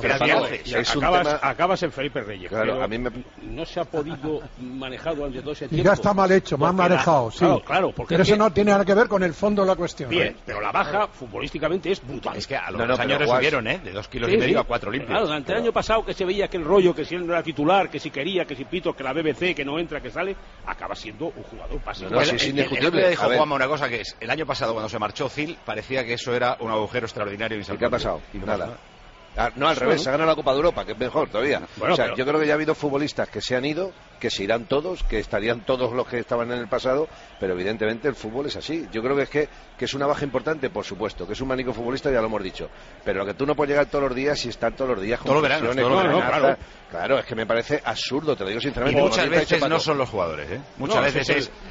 acabas en Felipe Reyes. Claro, a mí no se ha podido manejar durante todo ese tiempo. Y ya está mal hecho, mal manejado, sí. Claro, porque pero eso no tiene nada que ver con el fondo de la cuestión. Bien, pero la baja futbolísticamente es brutal. Es que a los años subieron, de 2,5 kilos a 4 limpios. Claro, durante el año pasado que se veía que el rollo, que si él no era titular, que si quería, que si pito, que la BBC, que no entra, que sale, acaba siendo un jugador pasivo. No, es indiscutible. Le dijo Juanma una cosa que es, el año pasado cuando se marchó Gil, parecía que eso era un agujero extraordinario. ¿Y qué ha pasado? Nada. No, al revés, se ha ganado la Copa de Europa, que es mejor todavía. Bueno, yo creo que ya ha habido futbolistas que se han ido, que se irán todos, que estarían todos los que estaban en el pasado, pero evidentemente el fútbol es así. Yo creo que es una baja importante, por supuesto, que es un magnífico futbolista, ya lo hemos dicho. Pero que tú no puedes llegar todos los días y estar todos los días con verano, claro, es que me parece absurdo, te lo digo sinceramente. Y muchas veces no son los jugadores, Muchas veces es...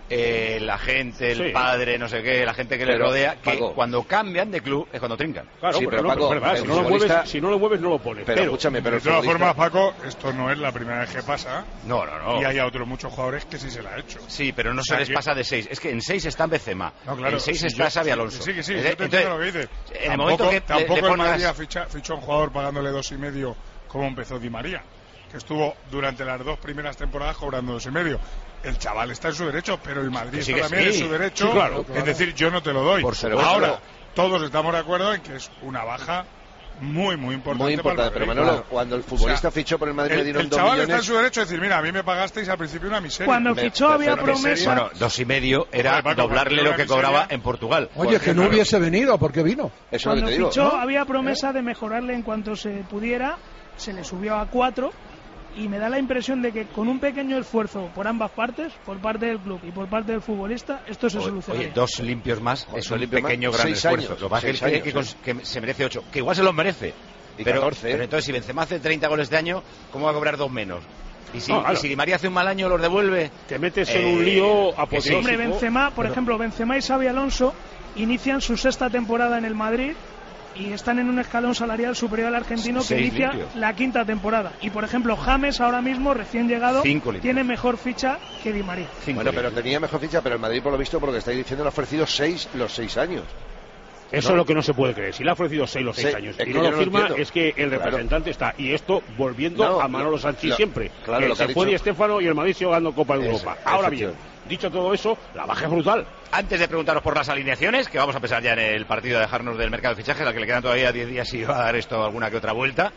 la gente, el Sí. padre, no sé qué, la gente que le Pero, rodea, que Paco, cuando cambian de club es cuando trincan. Claro, Sí, pero no, Paco, es verdad, el si no lo futbolista- mueves, si no lo mueves, no lo pones. Pero escúchame, pero De el todas futbolista... formas, Paco, esto no es la primera vez que pasa. No, no, no. Y hay otros muchos jugadores que sí se la ha hecho. Sí, pero no O sea, se les que- pasa de 6. Es que en 6 está Benzema. No, claro, en 6 sí, está yo- Xavi Alonso. Sí, que sí, Entonces, yo te entiendo lo que dices. en el momento que Tampoco le el pongas... Madrid fichó a un jugador pagándole 2,5 como empezó Di María, que estuvo durante las 2 primeras temporadas cobrando 2,5. El chaval está en su derecho, pero el Madrid Que sí, está que también sí. en su derecho. Sí, claro. Es decir, yo no te lo doy. Por supuesto. Ahora, todos estamos de acuerdo en que es una baja muy, muy importante. Muy importante, para pero el Madrid. Manolo, cuando el futbolista fichó por el Madrid le dieron el 2 chaval está en millones... su derecho de decir, mira, a mí me pagasteis al principio una miseria. Cuando fichó había promesa. Bueno, 2,5 era Joder, Paco, doblarle cuando lo que era cobraba miseria. en Portugal. Oye, que no hubiese venido, porque vino. Eso es lo Cuando que te digo. fichó había promesa de mejorarle en cuanto se pudiera, se le subió a 4 y me da la impresión de que con un pequeño esfuerzo por ambas partes, por parte del club y por parte del futbolista, esto se solucionaría. Oye, 2 limpios más es un limpios más, pequeño gran 6 esfuerzo. años, Lo que pasa es 6 que, años, que se merece 8, que igual se los merece. Y Pero, 14, pero entonces si Benzema hace 30 goles de año, ¿cómo va a cobrar 2 menos? Y si, No, claro. y si Di María hace un mal año, los devuelve. Te metes en un lío que apoteósico. Hombre, Benzema, por ejemplo, Benzema y Xavi Alonso inician su 6ª temporada en el Madrid y están en un escalón salarial superior al argentino que 6 inicia limpios. la 5ª temporada. Y por ejemplo, James ahora mismo, recién llegado, 5 limpios. tiene mejor ficha que Di María. Bueno, pero tenía mejor ficha, pero el Madrid, por lo visto, por lo que estáis diciendo, le ha ofrecido 6 los 6 años. Eso es lo que no se puede creer. Si le ha ofrecido 6 los 6 Sí, años es y que no yo lo no firma, entiendo. es que el Claro. representante está. Y esto volviendo No, a Manolo Sanchís lo- siempre. claro, que lo que ha se fue dicho. Di Stéfano y el Madrid sigue ganando Copa de Eso, Europa. Ahora bien, efectivamente. dicho todo eso, la baja es brutal. Antes de preguntaros por las alineaciones, que vamos a pensar ya en el partido de dejarnos del mercado de fichajes, al que le quedan todavía 10 días y va a dar esto alguna que otra vuelta.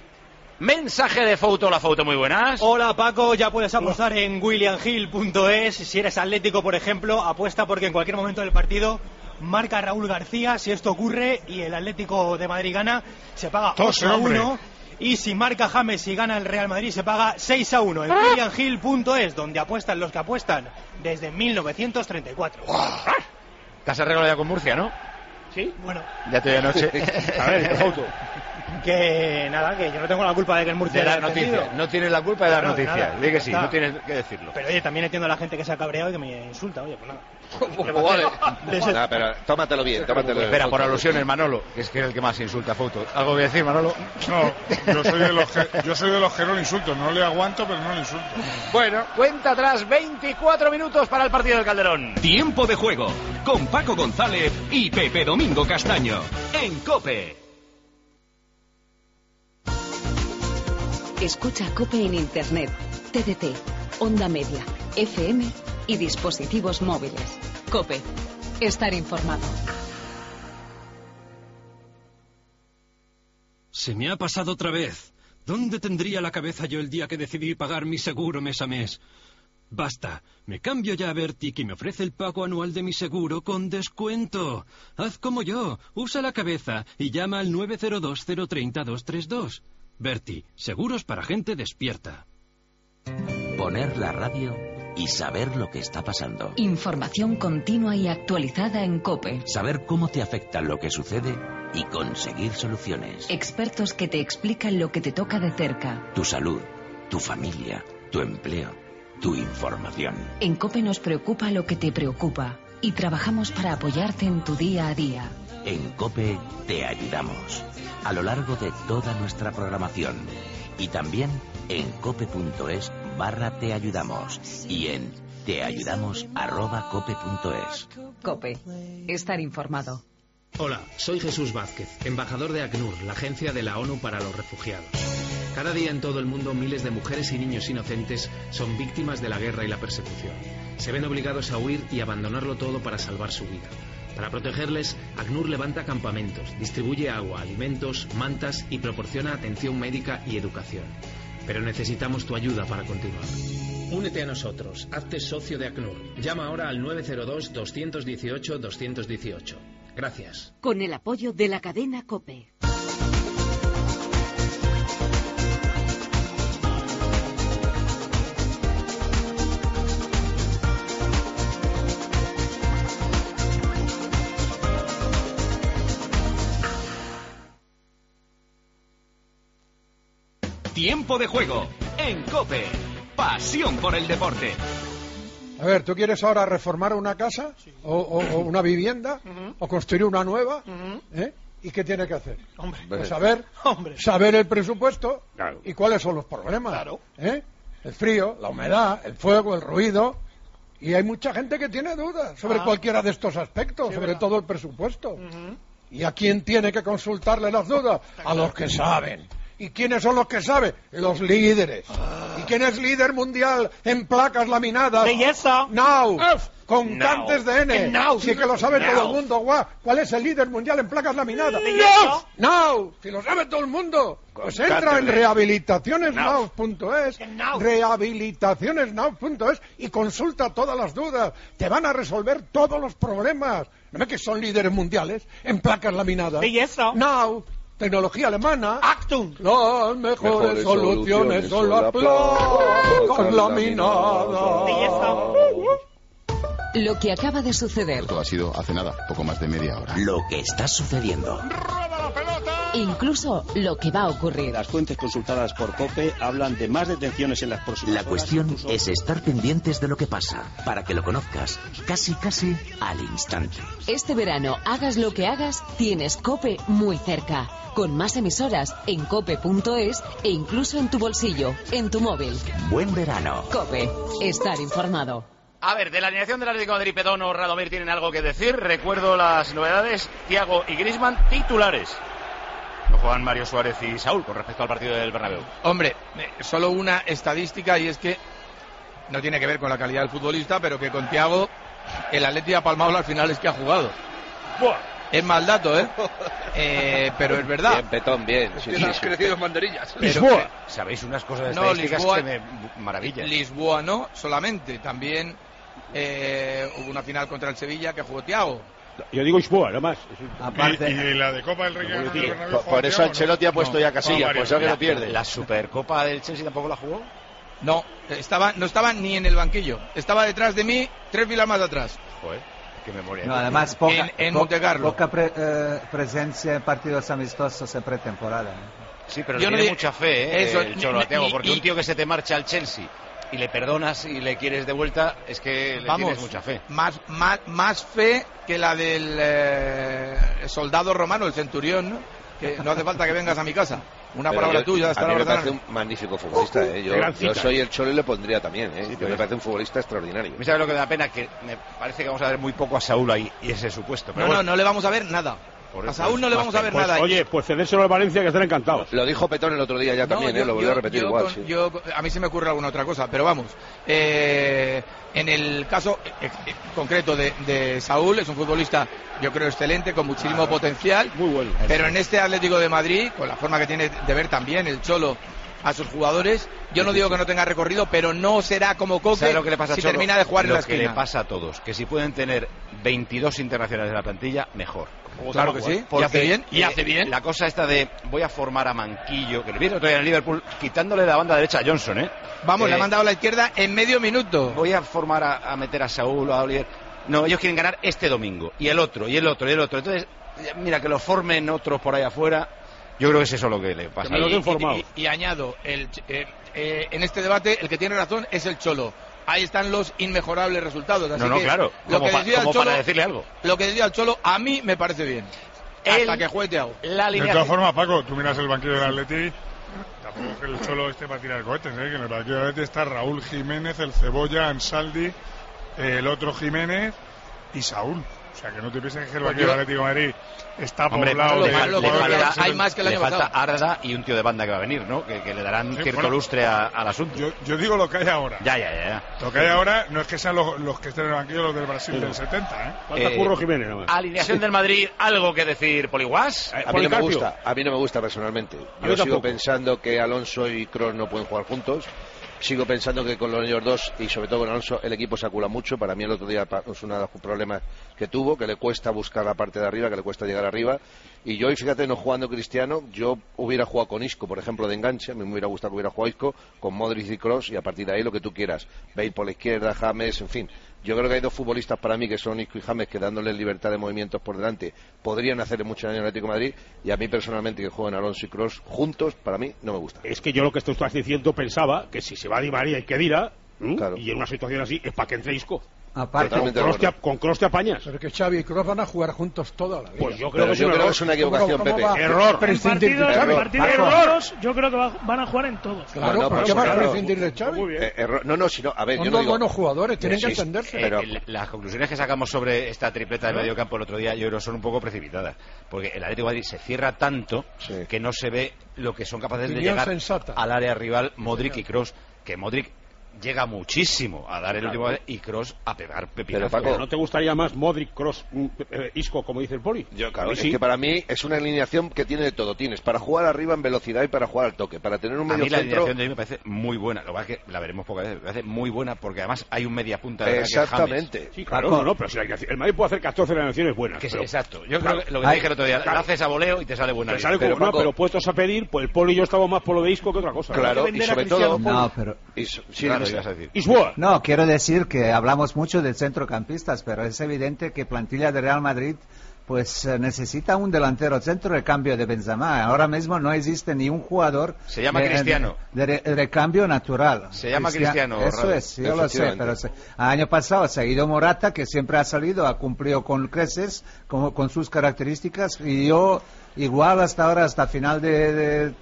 Mensaje de Fouto, la Fouto, muy buenas. Hola Paco, ya puedes apostar en williamhill.es. Si eres atlético, por ejemplo, apuesta porque en cualquier momento del partido marca Raúl García. Si esto ocurre y el Atlético de Madrid gana, se paga Tose, 8-1. Y si marca James y gana el Real Madrid, se paga 6-1 en williamhill.es, donde apuestan los que apuestan desde 1934. Te has arreglado ya con Murcia, ¿no? Sí, bueno. Ya te doy anoche. A ver, Fouto. Que nada, que yo no tengo la culpa de que el Murcia De dar haya descendido. noticias. No tienes la culpa de dar Claro, noticias. nada, Di que ya sí, está. no tienes que decirlo. Pero oye, también entiendo a la gente que se ha cabreado y que me insulta. Oye, pues nada. No, pero tómatelo bien, tómatelo bien. Espera, por alusiones, Manolo, que es que es el que más insulta a Fouto. ¿Algo que decir, Manolo? No, yo soy de los que no le insulto. No le aguanto, pero no le insulto. Bueno, cuenta atrás, 24 minutos para el partido del Calderón. Tiempo de juego con Paco González y Pepe Domingo Castaño en COPE. Escucha COPE en Internet, TDT, Onda Media, FM y dispositivos móviles. COPE. Estar informado. Se me ha pasado otra vez. ¿Dónde tendría la cabeza yo el día que decidí pagar mi seguro mes a mes? Basta, me cambio ya a Berti, que me ofrece el pago anual de mi seguro con descuento. Haz como yo, usa la cabeza y llama al 902-030-232. Berti, seguros para gente despierta. Poner la radio y saber lo que está pasando. Información continua y actualizada en COPE. Saber cómo te afecta lo que sucede y conseguir soluciones. Expertos que te explican lo que te toca de cerca. Tu salud, tu familia, tu empleo, tu información. En COPE nos preocupa lo que te preocupa y trabajamos para apoyarte en tu día a día. En COPE te ayudamos a lo largo de toda nuestra programación y también en cope.es/te ayudamos y en teayudamos@cope.es. COPE. Estar informado. Hola, soy Jesús Vázquez, embajador de ACNUR, la agencia de la ONU para los refugiados. Cada día en todo el mundo miles de mujeres y niños inocentes son víctimas de la guerra y la persecución. Se ven obligados a huir y abandonarlo todo para salvar su vida. Para protegerles, ACNUR levanta campamentos, distribuye agua, alimentos, mantas y proporciona atención médica y educación. Pero necesitamos tu ayuda para continuar. Únete a nosotros, hazte socio de ACNUR. Llama ahora al 902-218-218. Gracias. Con el apoyo de la cadena COPE. Tiempo de juego en COPE. Pasión por el deporte. A ver, ¿tú quieres ahora reformar una casa o una vivienda o construir una nueva? ¿Y qué tiene que hacer? Pues saber el presupuesto y cuáles son los problemas. El frío, la humedad, el fuego, el ruido. Y hay mucha gente que tiene dudas sobre cualquiera de estos aspectos, sobre todo el presupuesto. ¿Y a quién tiene que consultarle las dudas? A los que saben. ¿Y quiénes son los que saben? Los líderes. ¿Y quién es líder mundial en placas laminadas? ¡Belleza! ¡Now! Con cantes de N. Sí que lo sabe todo el mundo. ¿Cuál es el líder mundial en placas laminadas? ¡Now! Si lo sabe todo el mundo. Pues entra en rehabilitacionesnow.es, rehabilitacionesnow.es y consulta todas las dudas. Te van a resolver todos los problemas. ¿No ves que son líderes mundiales en placas laminadas? ¡Belleza! ¡Now! Tecnología alemana. Actum. Las mejores soluciones son las placas laminadas. Lo que acaba de suceder. Todo ha sido hace nada, poco más de media hora. Lo que está sucediendo. Incluso lo que va a ocurrir. Las fuentes consultadas por COPE hablan de más detenciones en las próximas La cuestión es estar pendientes de lo que pasa, para que lo conozcas casi al instante. Este verano, hagas lo que hagas, tienes COPE muy cerca. Con más emisoras en cope.es e incluso en tu bolsillo, en tu móvil. Buen verano. COPE. Estar informado. A ver, de la alineación del Atlético de Madrid, Petón o Radomir tienen algo que decir. Recuerdo las novedades. Thiago y Griezmann titulares. No juegan Mario Suárez y Saúl con respecto al partido del Bernabéu. Hombre, solo una estadística, y es que no tiene que ver con la calidad del futbolista, pero que con Thiago el Atleti ha palmado las finales que ha jugado. ¡Buah! Es mal dato, pero es verdad. Bien, Petón, bien. Tienes crecido mandarillas. Lisboa. ¿Sabéis unas cosas estadísticas Lisboa, que me maravillan? Lisboa no, solamente. También hubo una final contra el Sevilla que jugó Thiago. Yo digo Lisboa, nada más. Aparte, y la de Copa del Rey. Por eso Ancelotti ha puesto ya Casillas, pues ahora que lo pierde. ¿La Supercopa del Chelsea tampoco la jugó? No, no estaba ni en el banquillo. Estaba detrás de mí, 3 filas más atrás. Joder, qué memoria. No, además en Montecarlo. Poca presencia en partidos amistosos en pretemporada. Sí, pero tiene mucha fe, el Cholo a Thiago, porque un tío que se te marcha al Chelsea y le perdonas y le quieres de vuelta, es que le tienes mucha fe. Más fe que la del soldado romano, el centurión, ¿no? Que no hace falta que vengas a mi casa. Una palabra tuya. A mí me parece un magnífico futbolista. Yo soy el Cholo y le pondría también. Sí, me parece un futbolista extraordinario. ¿Me sabes lo que da pena? Que me parece que vamos a ver muy poco a Saúl ahí, y ese es su puesto. Pero no le vamos a ver nada. A Saúl no le vamos a ver nada. Oye, pues cedérselo al Valencia, que están encantados. Lo dijo Petón el otro día ya también, lo volvió a repetir igual. A mí se me ocurre alguna otra cosa, pero vamos. En el caso concreto de Saúl, es un futbolista, yo creo, excelente, con muchísimo potencial. Muy bueno. Pero en este Atlético de Madrid, con la forma que tiene de ver también el Cholo a sus jugadores, yo no digo que no tenga recorrido, pero no será como Coque lo que le pasa a si Cholo? termina de jugar en la esquina. Lo que le pasa a todos, que si pueden tener 22 internacionales en la plantilla, mejor. Claro que sí, y hace bien. La cosa esta de voy a formar a Manquillo, que le viene otro día en el Liverpool, quitándole la banda derecha a Johnson, Vamos, le ha mandado a la izquierda en medio minuto. Voy a formar a meter a Saúl o a Oliver. No, ellos quieren ganar este domingo, y el otro, y el otro, y el otro. Entonces, mira, que lo formen otros por ahí afuera. Yo creo que es eso lo que le pasa. Y añado, en este debate el que tiene razón es el Cholo. Ahí están los inmejorables resultados. Así claro. Como para decirle algo. Lo que decía el Cholo, a mí me parece bien. Hasta que juegue Thiago. De todas formas, Paco, tú miras el banquillo del Atleti, tampoco es que el Cholo esté para tirar cohetes, que en el banquillo del Atleti está Raúl Jiménez, el Cebolla, Ansaldi, el otro Jiménez y Saúl. O sea, que no te pienses que el banquillo del Atlético de Madrid está poblado. Hay más que el año pasado. Le falta Arda y un tío de banda que va a venir, ¿no? Que le darán cierto lustre al asunto. Yo digo lo que hay ahora. Ya. Lo que hay ahora no es que sean los que estén en el banquillo los del Brasil del 70, Falta Curro Jiménez, ¿no? Alineación del Madrid, ¿algo que decir, Poliguas? A mí no me gusta personalmente. Yo sigo pensando que Alonso y Kroos no pueden jugar juntos. Sigo pensando que con los ellos dos, y sobre todo con Alonso, el equipo se acula mucho. Para mí el otro día es uno de los problemas que tuvo, que le cuesta buscar la parte de arriba, que le cuesta llegar arriba. Y yo, y fíjate, no jugando Cristiano, yo hubiera jugado con Isco, por ejemplo, de enganche. A mí me hubiera gustado que hubiera jugado Isco, con Modric y Kroos, y a partir de ahí lo que tú quieras. Bale por la izquierda, James, en fin. Yo creo que hay dos futbolistas para mí que son Isco y James, que dándole libertad de movimientos por delante podrían hacerle mucho daño al Atlético de Madrid, y a mí personalmente que jueguen Alonso y Kroos juntos, para mí no me gusta. Es que yo lo que tú estás diciendo pensaba que si se va Di María y Khedira, Claro. Y en una situación así es para que entre Isco. Aparte, Con Kroos te apañas. Pero que Xavi y Kroos van a jugar juntos toda la vida. Pues yo creo que es una equivocación, ¿Cómo Pepe. va? Error. Prescindir de Xavi. Partidos errores, yo creo que van a jugar en todos. Claro, ¿por qué van a prescindir de Xavi? No, sino, a ver, Son yo dos no digo... buenos jugadores, tienen que entenderse. Pero las conclusiones que sacamos sobre esta tripleta de medio campo el otro día, yo creo que son un poco precipitadas. Porque el Atlético de Madrid se cierra tanto que no se ve lo que son capaces de llegar al área rival Modric y Kroos. Que Modric llega muchísimo a dar el último y Kroos a pegar pepinazos. Pero Paco, ¿no te gustaría más Modric, Kroos, Isco, como dice el Poli? Claro, es que para mí es una alineación que tiene de todo. Tienes para jugar arriba en velocidad y para jugar al toque. Para tener un medio centro... la alineación de hoy me parece muy buena. Lo que pasa es que la veremos pocas veces. Me parece muy buena porque además hay un media punta de exactamente. Sí, claro, pero si el Madrid puede hacer 14 alineaciones buenas. Exacto. Yo creo que lo que te dije el otro día, lo haces a voleo y te sale buena. Pero puestos a pedir, pues el Poli y yo estamos más por lo de Isco que otra cosa. Claro, y sobre todo... No, pero... No, quiero decir que hablamos mucho de centrocampistas, pero es evidente que plantilla de Real Madrid pues necesita un delantero centro de cambio de Benzema. Ahora mismo no existe ni un jugador... Se llama Cristiano. De cambio natural. Se llama Cristiano. Eso es, yo lo sé, pero el año pasado se ha ido Morata, que siempre ha salido, ha cumplido con creces, con sus características, y yo igual hasta ahora, hasta final del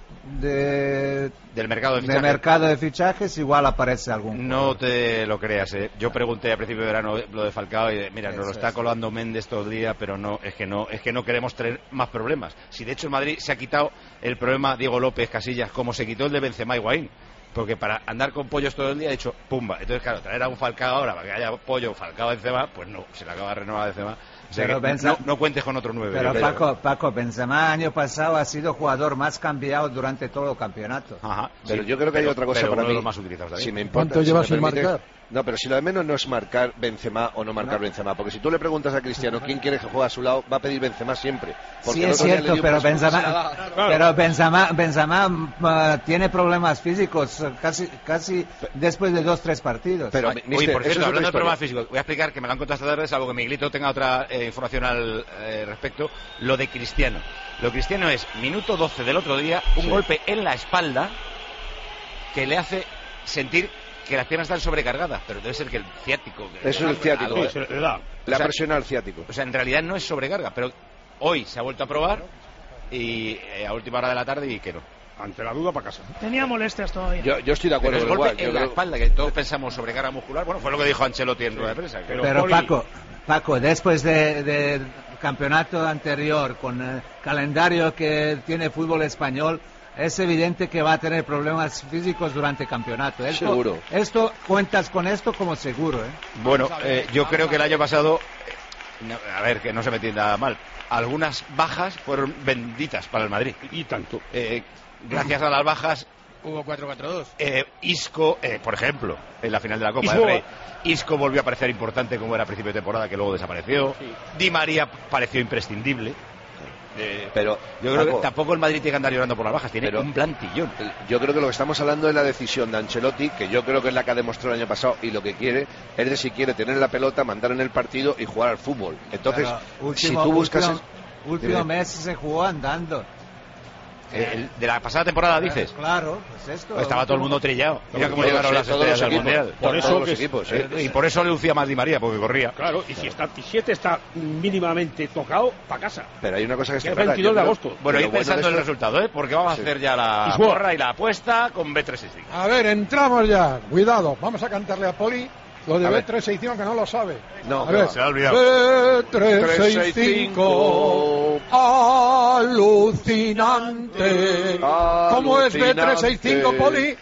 mercado de fichajes, igual aparece algún. No te lo creas, Yo pregunté a principio de verano lo de Falcao y mira, nos lo está colando Méndez todo el día, pero es que no queremos tener más problemas. Si de hecho el Madrid se ha quitado el problema Diego López, Casillas, como se quitó el de Benzema y Higuaín, porque para andar con pollos todo el día ha hecho pumba. Entonces claro, traer a un Falcao ahora para que haya pollo Falcao Benzema, pues no, se le acaba de renovar Benzema. O sea no cuentes con otro 9. Pero Paco, Benzema año pasado ha sido jugador más cambiado durante todo el campeonato. Pero yo creo que hay otra cosa para mí. Más utilizados, si me importa, ¿cuánto llevas sin marcar? No, pero si lo de menos no es marcar Benzema o no marcar Benzema, porque si tú le preguntas a Cristiano quién quiere que juegue a su lado, va a pedir Benzema siempre. Sí, es cierto, pero Benzema tiene problemas físicos casi después de 2-3 partidos. Pero, por cierto, hablando de problemas físicos, voy a explicar que me lo han contado esta tarde, salvo que Miguelito tenga otra información al respecto, lo de Cristiano. Lo de Cristiano es, minuto 12 del otro día, un golpe en la espalda que le hace sentir que las piernas están sobrecargadas, pero debe ser que el ciático... Eso es el ciático, la presión al ciático. O sea, en realidad no es sobrecarga, pero hoy se ha vuelto a probar y a última hora de la tarde y que no. Ante la duda, para casa. Tenía molestias todavía. Yo estoy de acuerdo con golpe en la espalda, que todos pensamos sobrecarga muscular. Bueno, fue lo que dijo Ancelotti en rueda de prensa. Pero Paco, después del campeonato anterior, con el calendario que tiene fútbol español, es evidente que va a tener problemas físicos durante el campeonato. Seguro. Cuentas con esto como seguro, Bueno, yo creo que el año pasado, a ver, que no se me entienda mal, algunas bajas fueron benditas para el Madrid. Y tanto. Gracias a las bajas hubo 4-4-2. Isco, por ejemplo, en la final de la Copa del Rey, Isco volvió a parecer importante como era a principio de temporada, que luego desapareció. Sí. Di María pareció imprescindible. Pero yo creo que tampoco el Madrid tiene que andar llorando por las bajas, tiene un plantillón. Yo creo que lo que estamos hablando es la decisión de Ancelotti, que yo creo que es la que ha demostrado el año pasado, y lo que quiere es de si quiere tener la pelota, mandar en el partido y jugar al fútbol. Entonces, si tú buscas... Último mes se jugó andando. De la pasada temporada, dices. Claro, pues esto. Estaba todo el mundo trillado. Mira cómo llegaron las estrellas al Mundial. Por eso todos los equipos. Y por eso le lucía más Di María, porque corría. Claro, y si está 7 está mínimamente tocado, para casa. Pero hay una cosa que es el 22 de agosto. Bueno, ir pensando en el resultado, porque vamos a hacer ya la porra y la apuesta con B365. A ver, entramos ya. Cuidado, vamos a cantarle a Poli. Lo de B365, que no lo sabe. No, a ver. Se ha olvidado. B365, alucinante. ¿Cómo es B365, Poli?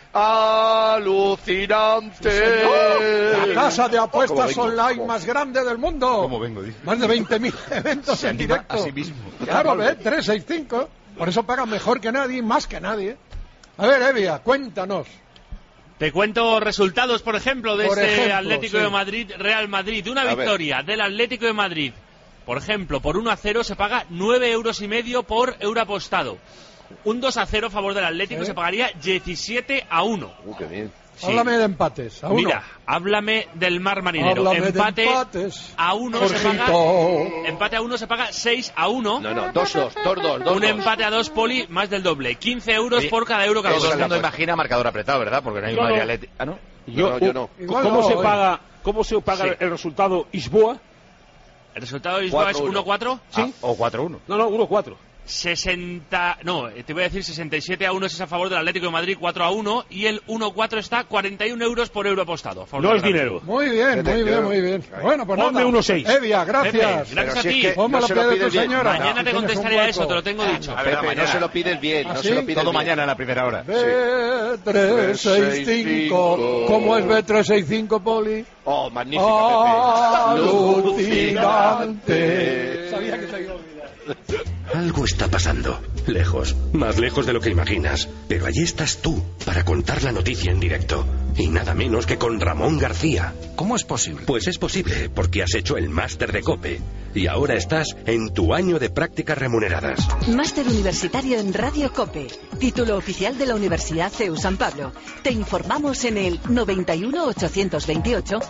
Alucinante. La casa de apuestas online más grande del mundo. ¿Cómo vengo? Dice. Más de 20.000 eventos en directo. A sí mismo. Claro, B365. Por eso pagan mejor que nadie, más que nadie. A ver, Evia, cuéntanos. Te cuento resultados, por ejemplo, de Atlético de Madrid, Real Madrid. Una victoria del Atlético de Madrid, por ejemplo, por 1-0 se paga 9,5 € por euro apostado. Un 2-0 a favor del Atlético se pagaría 17-1. Qué bien. Sí. Háblame de empates. A 1. Mira, háblame del Mar Marinero. Háblame empate de empates. A 1 se paga. Empate a 1 se paga 6-1. No, 2-2. Un empate a 2, Poli, más del doble. 15 € por cada euro que todo el mundo imagina marcador apretado, ¿verdad? Porque no hay un Madrid Atlético. ¿Ah, no? Yo no. ¿Cómo se paga el resultado Lisboa? ¿El resultado de Lisboa es 1-4? Sí. O 4-1. No, 1-4. 67-1 es a favor del Atlético de Madrid, 4-1, y el 1-4 está 41 euros por euro apostado. No es dinero. Muy bien. Bueno, pues ponme 1-6. Evia, gracias. Gracias a ti. ¿Cómo lo pide tu señora? Mañana te contestaré a eso, te lo tengo dicho. Pepe, no se lo pides bien. No se lo pides todo bien. mañana en la primera hora. B365. ¿Cómo es B365, Poli? Oh, magnífica, Pepe. Alucinante. Sabía que se iba a olvidar. Algo está pasando. Lejos, más lejos de lo que imaginas. Pero allí estás tú, para contar la noticia en directo. Y nada menos que con Ramón García. ¿Cómo es posible? Pues es posible, porque has hecho el máster de COPE. Y ahora estás en tu año de prácticas remuneradas. Máster universitario en Radio COPE. Título oficial de la Universidad CEU San Pablo. Te informamos en el 91 828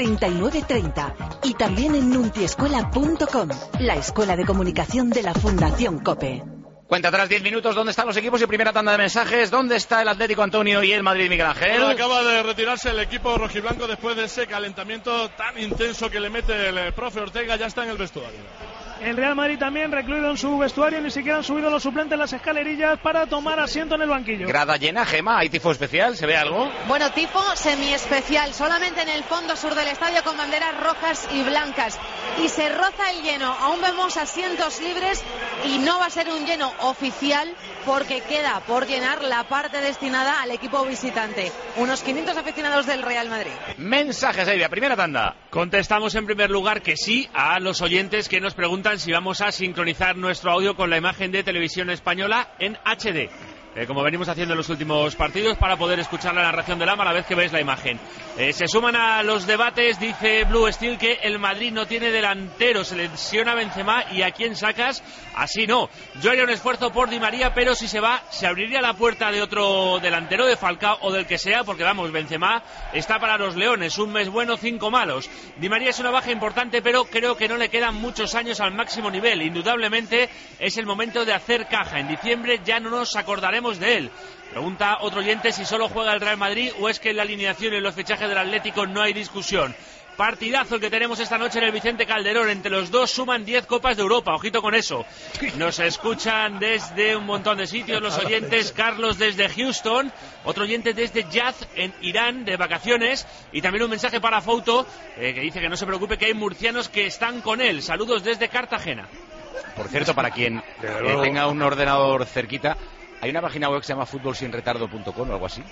3930 y también en nuntiescuela.com, la escuela de comunicación de la Fundación COPE. Cuenta atrás 10 minutos, ¿dónde están los equipos? Y primera tanda de mensajes, ¿dónde está el Atlético Antonio y el Madrid Miguel Ángel? Bueno, acaba de retirarse el equipo rojiblanco después de ese calentamiento tan intenso que le mete el profe Ortega, ya está en el vestuario. El Real Madrid también recluido en su vestuario, ni siquiera han subido los suplentes las escalerillas para tomar asiento en el banquillo. Grada llena, Gema, ¿hay tifo especial? ¿Se ve algo? Bueno, tifo semi-especial, solamente en el fondo sur del estadio con banderas rojas y blancas. Y se roza el lleno, aún vemos asientos libres y no va a ser un lleno oficial porque queda por llenar la parte destinada al equipo visitante. Unos 500 aficionados del Real Madrid. Mensajes, Eivia, primera tanda. Contestamos en primer lugar que sí a los oyentes que nos preguntan si vamos a sincronizar nuestro audio con la imagen de Televisión Española en HD. Como venimos haciendo en los últimos partidos, para poder escuchar la narración del AMA a la vez que ves la imagen. Se suman a los debates, dice Blue Steel, que el Madrid no tiene delantero, se lesiona Benzema y ¿a quién sacas? Así no. Yo haría un esfuerzo por Di María, pero si se va, se abriría la puerta de otro delantero, de Falcao o del que sea, porque vamos, Benzema está para los Leones, un mes bueno, 5 malos. Di María es una baja importante, pero creo que no le quedan muchos años al máximo nivel. Indudablemente es el momento de hacer caja. En diciembre ya no nos acordaremos de él. Pregunta otro oyente si solo juega el Real Madrid o es que en la alineación y en los fichajes del Atlético no hay discusión. Partidazo el que tenemos esta noche en el Vicente Calderón. Entre los dos suman 10 Copas de Europa. Ojito con eso. Nos escuchan desde un montón de sitios los oyentes. Carlos desde Houston. Otro oyente desde Yaz en Irán de vacaciones. Y también un mensaje para Fouto que dice que no se preocupe, que hay murcianos que están con él. Saludos desde Cartagena. Por cierto, para quien tenga un ordenador cerquita, hay una página web que se llama futbolsinretardo.com o algo así,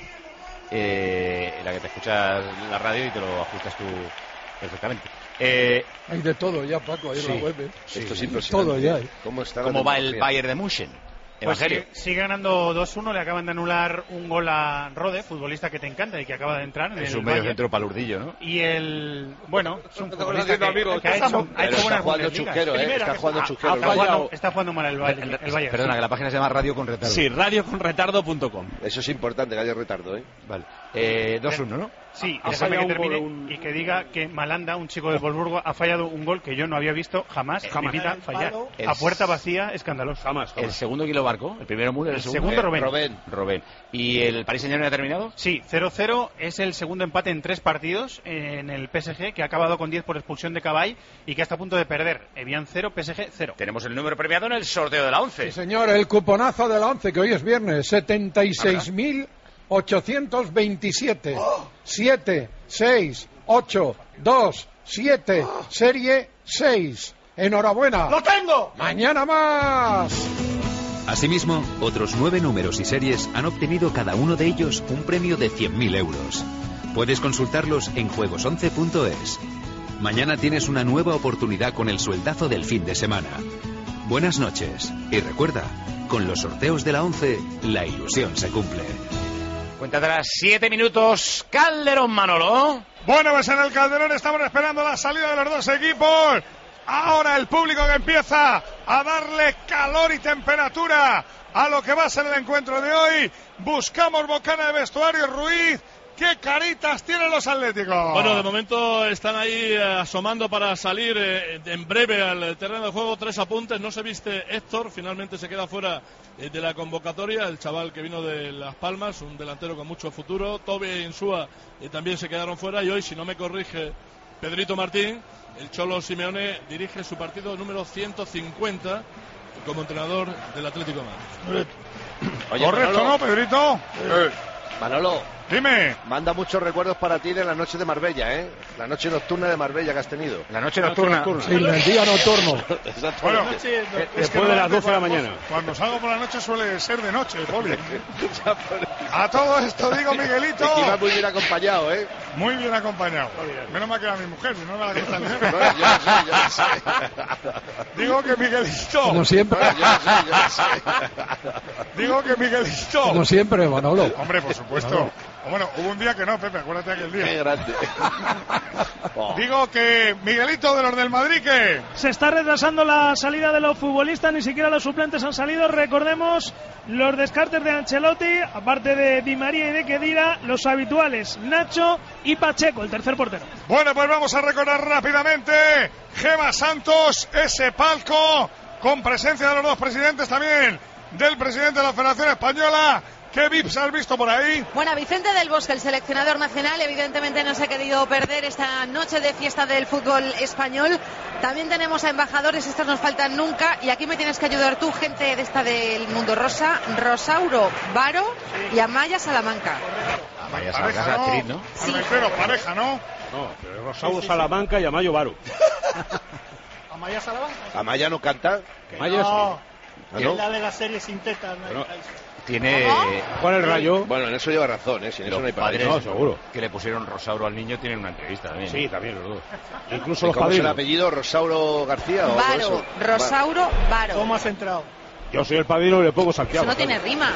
en la que te escuchas la radio y te lo ajustas tú perfectamente. Hay de todo ya, Paco, ahí en la web. Esto es impresionante. Todo ya hay. ¿Cómo va el Bayern de München? Pues sigue ganando 2-1, le acaban de anular un gol a Rode, futbolista que te encanta y que acaba de entrar en el Es un medio centro palurdillo, ¿no? Y el... Bueno, es un futbolista que ha hecho está jugando chusquero, está jugando chusquero. Está jugando mal el Bayern. Perdona, que la página se llama Radio con Retardo. Sí, radioconretardo.com. Eso es importante, que haya retardo, ¿eh? Vale. 2-1, ¿no? Sí, déjame que termine y que diga que Malanda, un chico de Wolfsburgo, ha fallado un gol que yo no había visto jamás en mi vida fallar. A puerta vacía, escandaloso. Jamás. El segundo Kilo Barco, el primero Müller, el segundo Robben. ¿Y el Paris Saint-Germain ha terminado? Sí, 0-0, es el segundo empate en 3 partidos en el PSG, que ha acabado con 10 por expulsión de Caball y que está a punto de perder. Evian 0, PSG 0. Tenemos el número premiado en el sorteo de la 11. Sí, señor, el cuponazo de la 11, que hoy es viernes, 76.827. 7, 6, 8, 2, 7, serie 6. Enhorabuena. ¡Lo tengo! ¡Mañana más! Asimismo, otros 9 números y series han obtenido cada uno de ellos un premio de 100.000 euros. Puedes consultarlos en juegos11.es. Mañana tienes una nueva oportunidad con el sueldazo del fin de semana. Buenas noches. Y recuerda, con los sorteos de la 11, la ilusión se cumple. Cuenta de las 7 minutos, Calderón, Manolo. Bueno, pues en el Calderón estamos esperando la salida de los dos equipos. Ahora el público que empieza a darle calor y temperatura a lo que va a ser el encuentro de hoy. Buscamos bocana de vestuario, Ruiz. ¿Qué caritas tienen los atléticos? Bueno, de momento están ahí asomando para salir en breve al terreno de juego. 3 apuntes. No se viste Héctor, finalmente se queda fuera de la convocatoria. El chaval que vino de Las Palmas, un delantero con mucho futuro. Tobe e Insúa también se quedaron fuera. Y hoy, si no me corrige Pedrito Martín, el Cholo Simeone dirige su partido número 150 como entrenador del Atlético de Madrid. Oye, correcto, Manolo. ¿No, Pedrito? Manolo, dime. Manda muchos recuerdos para ti de la noche de Marbella, ¿eh? La noche nocturna de Marbella que has tenido. La noche nocturna. Sí, el día nocturno. Bueno, después de las 12 de la mañana. Cuando salgo por la noche suele ser de noche, Poli. A todo esto digo, Miguelito. Que iba muy bien acompañado, ¿eh? Muy bien acompañado. Menos mal que era mi mujer, si no me la quitan. Yo lo sé. Digo que Miguelito. Como siempre. Yo lo sé. Digo que Miguelito. Como siempre, Manolo. Hombre, por supuesto. Manolo. Bueno, hubo un día que no, Pepe, acuérdate aquel día. Qué grande. Digo que Miguelito de los del Madrid, que se está retrasando la salida de los futbolistas, ni siquiera los suplentes han salido. Recordemos los descartes de Ancelotti, aparte de Di María y de Khedira, los habituales, Nacho y Pacheco, el tercer portero. Bueno, pues vamos a recordar rápidamente Gema Santos, ese palco, con presencia de los dos presidentes también, del presidente de la Federación Española. ¿Qué VIPs has visto por ahí? Bueno, Vicente del Bosque, el seleccionador nacional, evidentemente no se ha querido perder esta noche de fiesta del fútbol español. También tenemos a embajadores, estos nos faltan nunca, y aquí me tienes que ayudar tú, gente de esta del mundo rosa, Rosauro Varo y Amaya Salamanca. Amaya Salamanca es actriz, ¿no? Sí. Pero pareja, ¿no? No, pero Rosauro Salamanca y Amayo Varo. ¿Amaya Salamanca? ¿Amaya no canta? Amaya no, sí. Es la de la serie Sin Teta. Bueno, tiene... ¿Cuál es el rayo? Bueno, en eso lleva razón, ¿eh? Sin eso no hay padres, padres. No, seguro. Que le pusieron Rosauro al niño tienen una entrevista también. Sí, también los dos. Incluso los ¿Cómo es el padrinos. apellido? ¿Rosauro García o Varo, eso? Rosauro Varo. ¿Cómo has entrado? Yo soy el padrino y le pongo Eso Santiago. no tiene rima.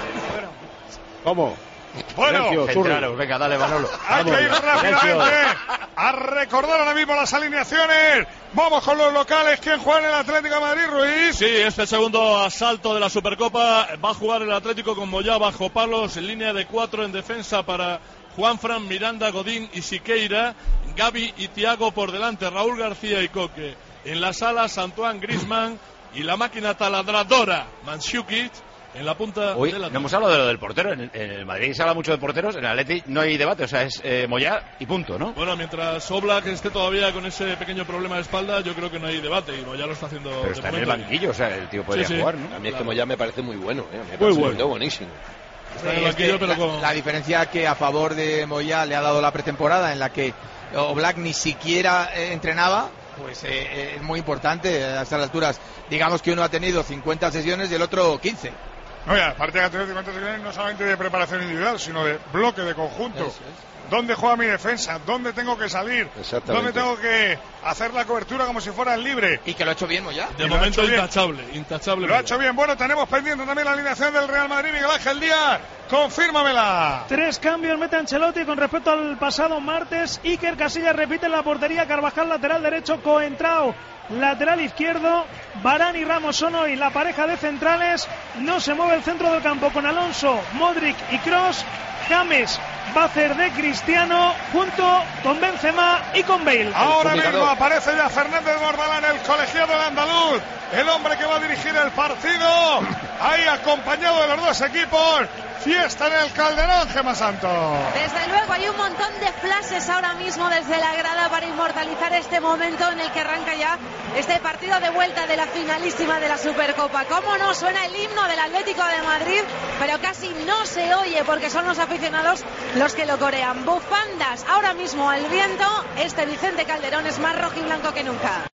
¿Cómo? Bueno, Centraros, venga, dale, Manolo. Hay que ir rápidamente a recordar ahora mismo las alineaciones. Vamos con los locales. ¿Quién juega en el Atlético de Madrid, Ruiz? Sí, este segundo asalto de la Supercopa va a jugar el Atlético con Moyá bajo palos, en línea de 4 en defensa para Juanfran, Miranda, Godín y Siqueira, Gavi y Thiago por delante, Raúl García y Coque. En las alas, Antoine Griezmann y la máquina taladradora, Mandzukic. En la punta Hoy de la... no hemos hablado de lo del portero. En el Madrid se habla mucho de porteros. En el Atleti no hay debate. O sea, es Moyá y punto, ¿no? Bueno, mientras Oblak esté todavía con ese pequeño problema de espalda, yo creo que no hay debate. Y Moyá lo está haciendo. Pero está en el banquillo. O sea, el tío podría jugar, ¿no? A mí es que Moyá me parece muy bueno, ¿eh? Me muy parece bueno. buenísimo. Está en el banquillo, pero con... la diferencia que a favor de Moyá le ha dado la pretemporada, en la que Oblak ni siquiera entrenaba, pues es muy importante a estas alturas. Digamos que uno ha tenido 50 sesiones y el otro 15. No, y aparte que ha tenido 50 sesiones no solamente de preparación individual, sino de bloque, de conjunto. Eso es. ¿Dónde juega mi defensa? ¿Dónde tengo que salir? ¿Dónde tengo que hacer la cobertura como si fuera el libre? Y que lo ha hecho bien Moyá. De momento intachable. Lo ha hecho bien. Bueno, tenemos pendiente también la alineación del Real Madrid. Miguel Ángel Díaz, confírmamela. 3 cambios mete Ancelotti con respecto al pasado martes. Iker Casillas repite en la portería, Carvajal lateral derecho, Coentrao lateral izquierdo, Varane y Ramos son hoy la pareja de centrales. No se mueve el centro del campo con Alonso, Modric y Kroos. James va a hacer de Cristiano junto con Benzema y con Bale. Ahora mismo aparece ya Fernández Bordalán, el colegiado del andaluz, el hombre que va a dirigir el partido, ahí acompañado de los dos equipos. Fiesta en el Calderón, Gema Santos. Desde luego hay un montón de flashes ahora mismo desde la grada para inmortalizar este momento en el que arranca ya este partido de vuelta de la finalísima de la Supercopa. Cómo no suena el himno del Atlético de Madrid, pero casi no se oye porque son los aficionados los que lo corean. Bufandas ahora mismo al viento, este Vicente Calderón es más rojiblanco que nunca.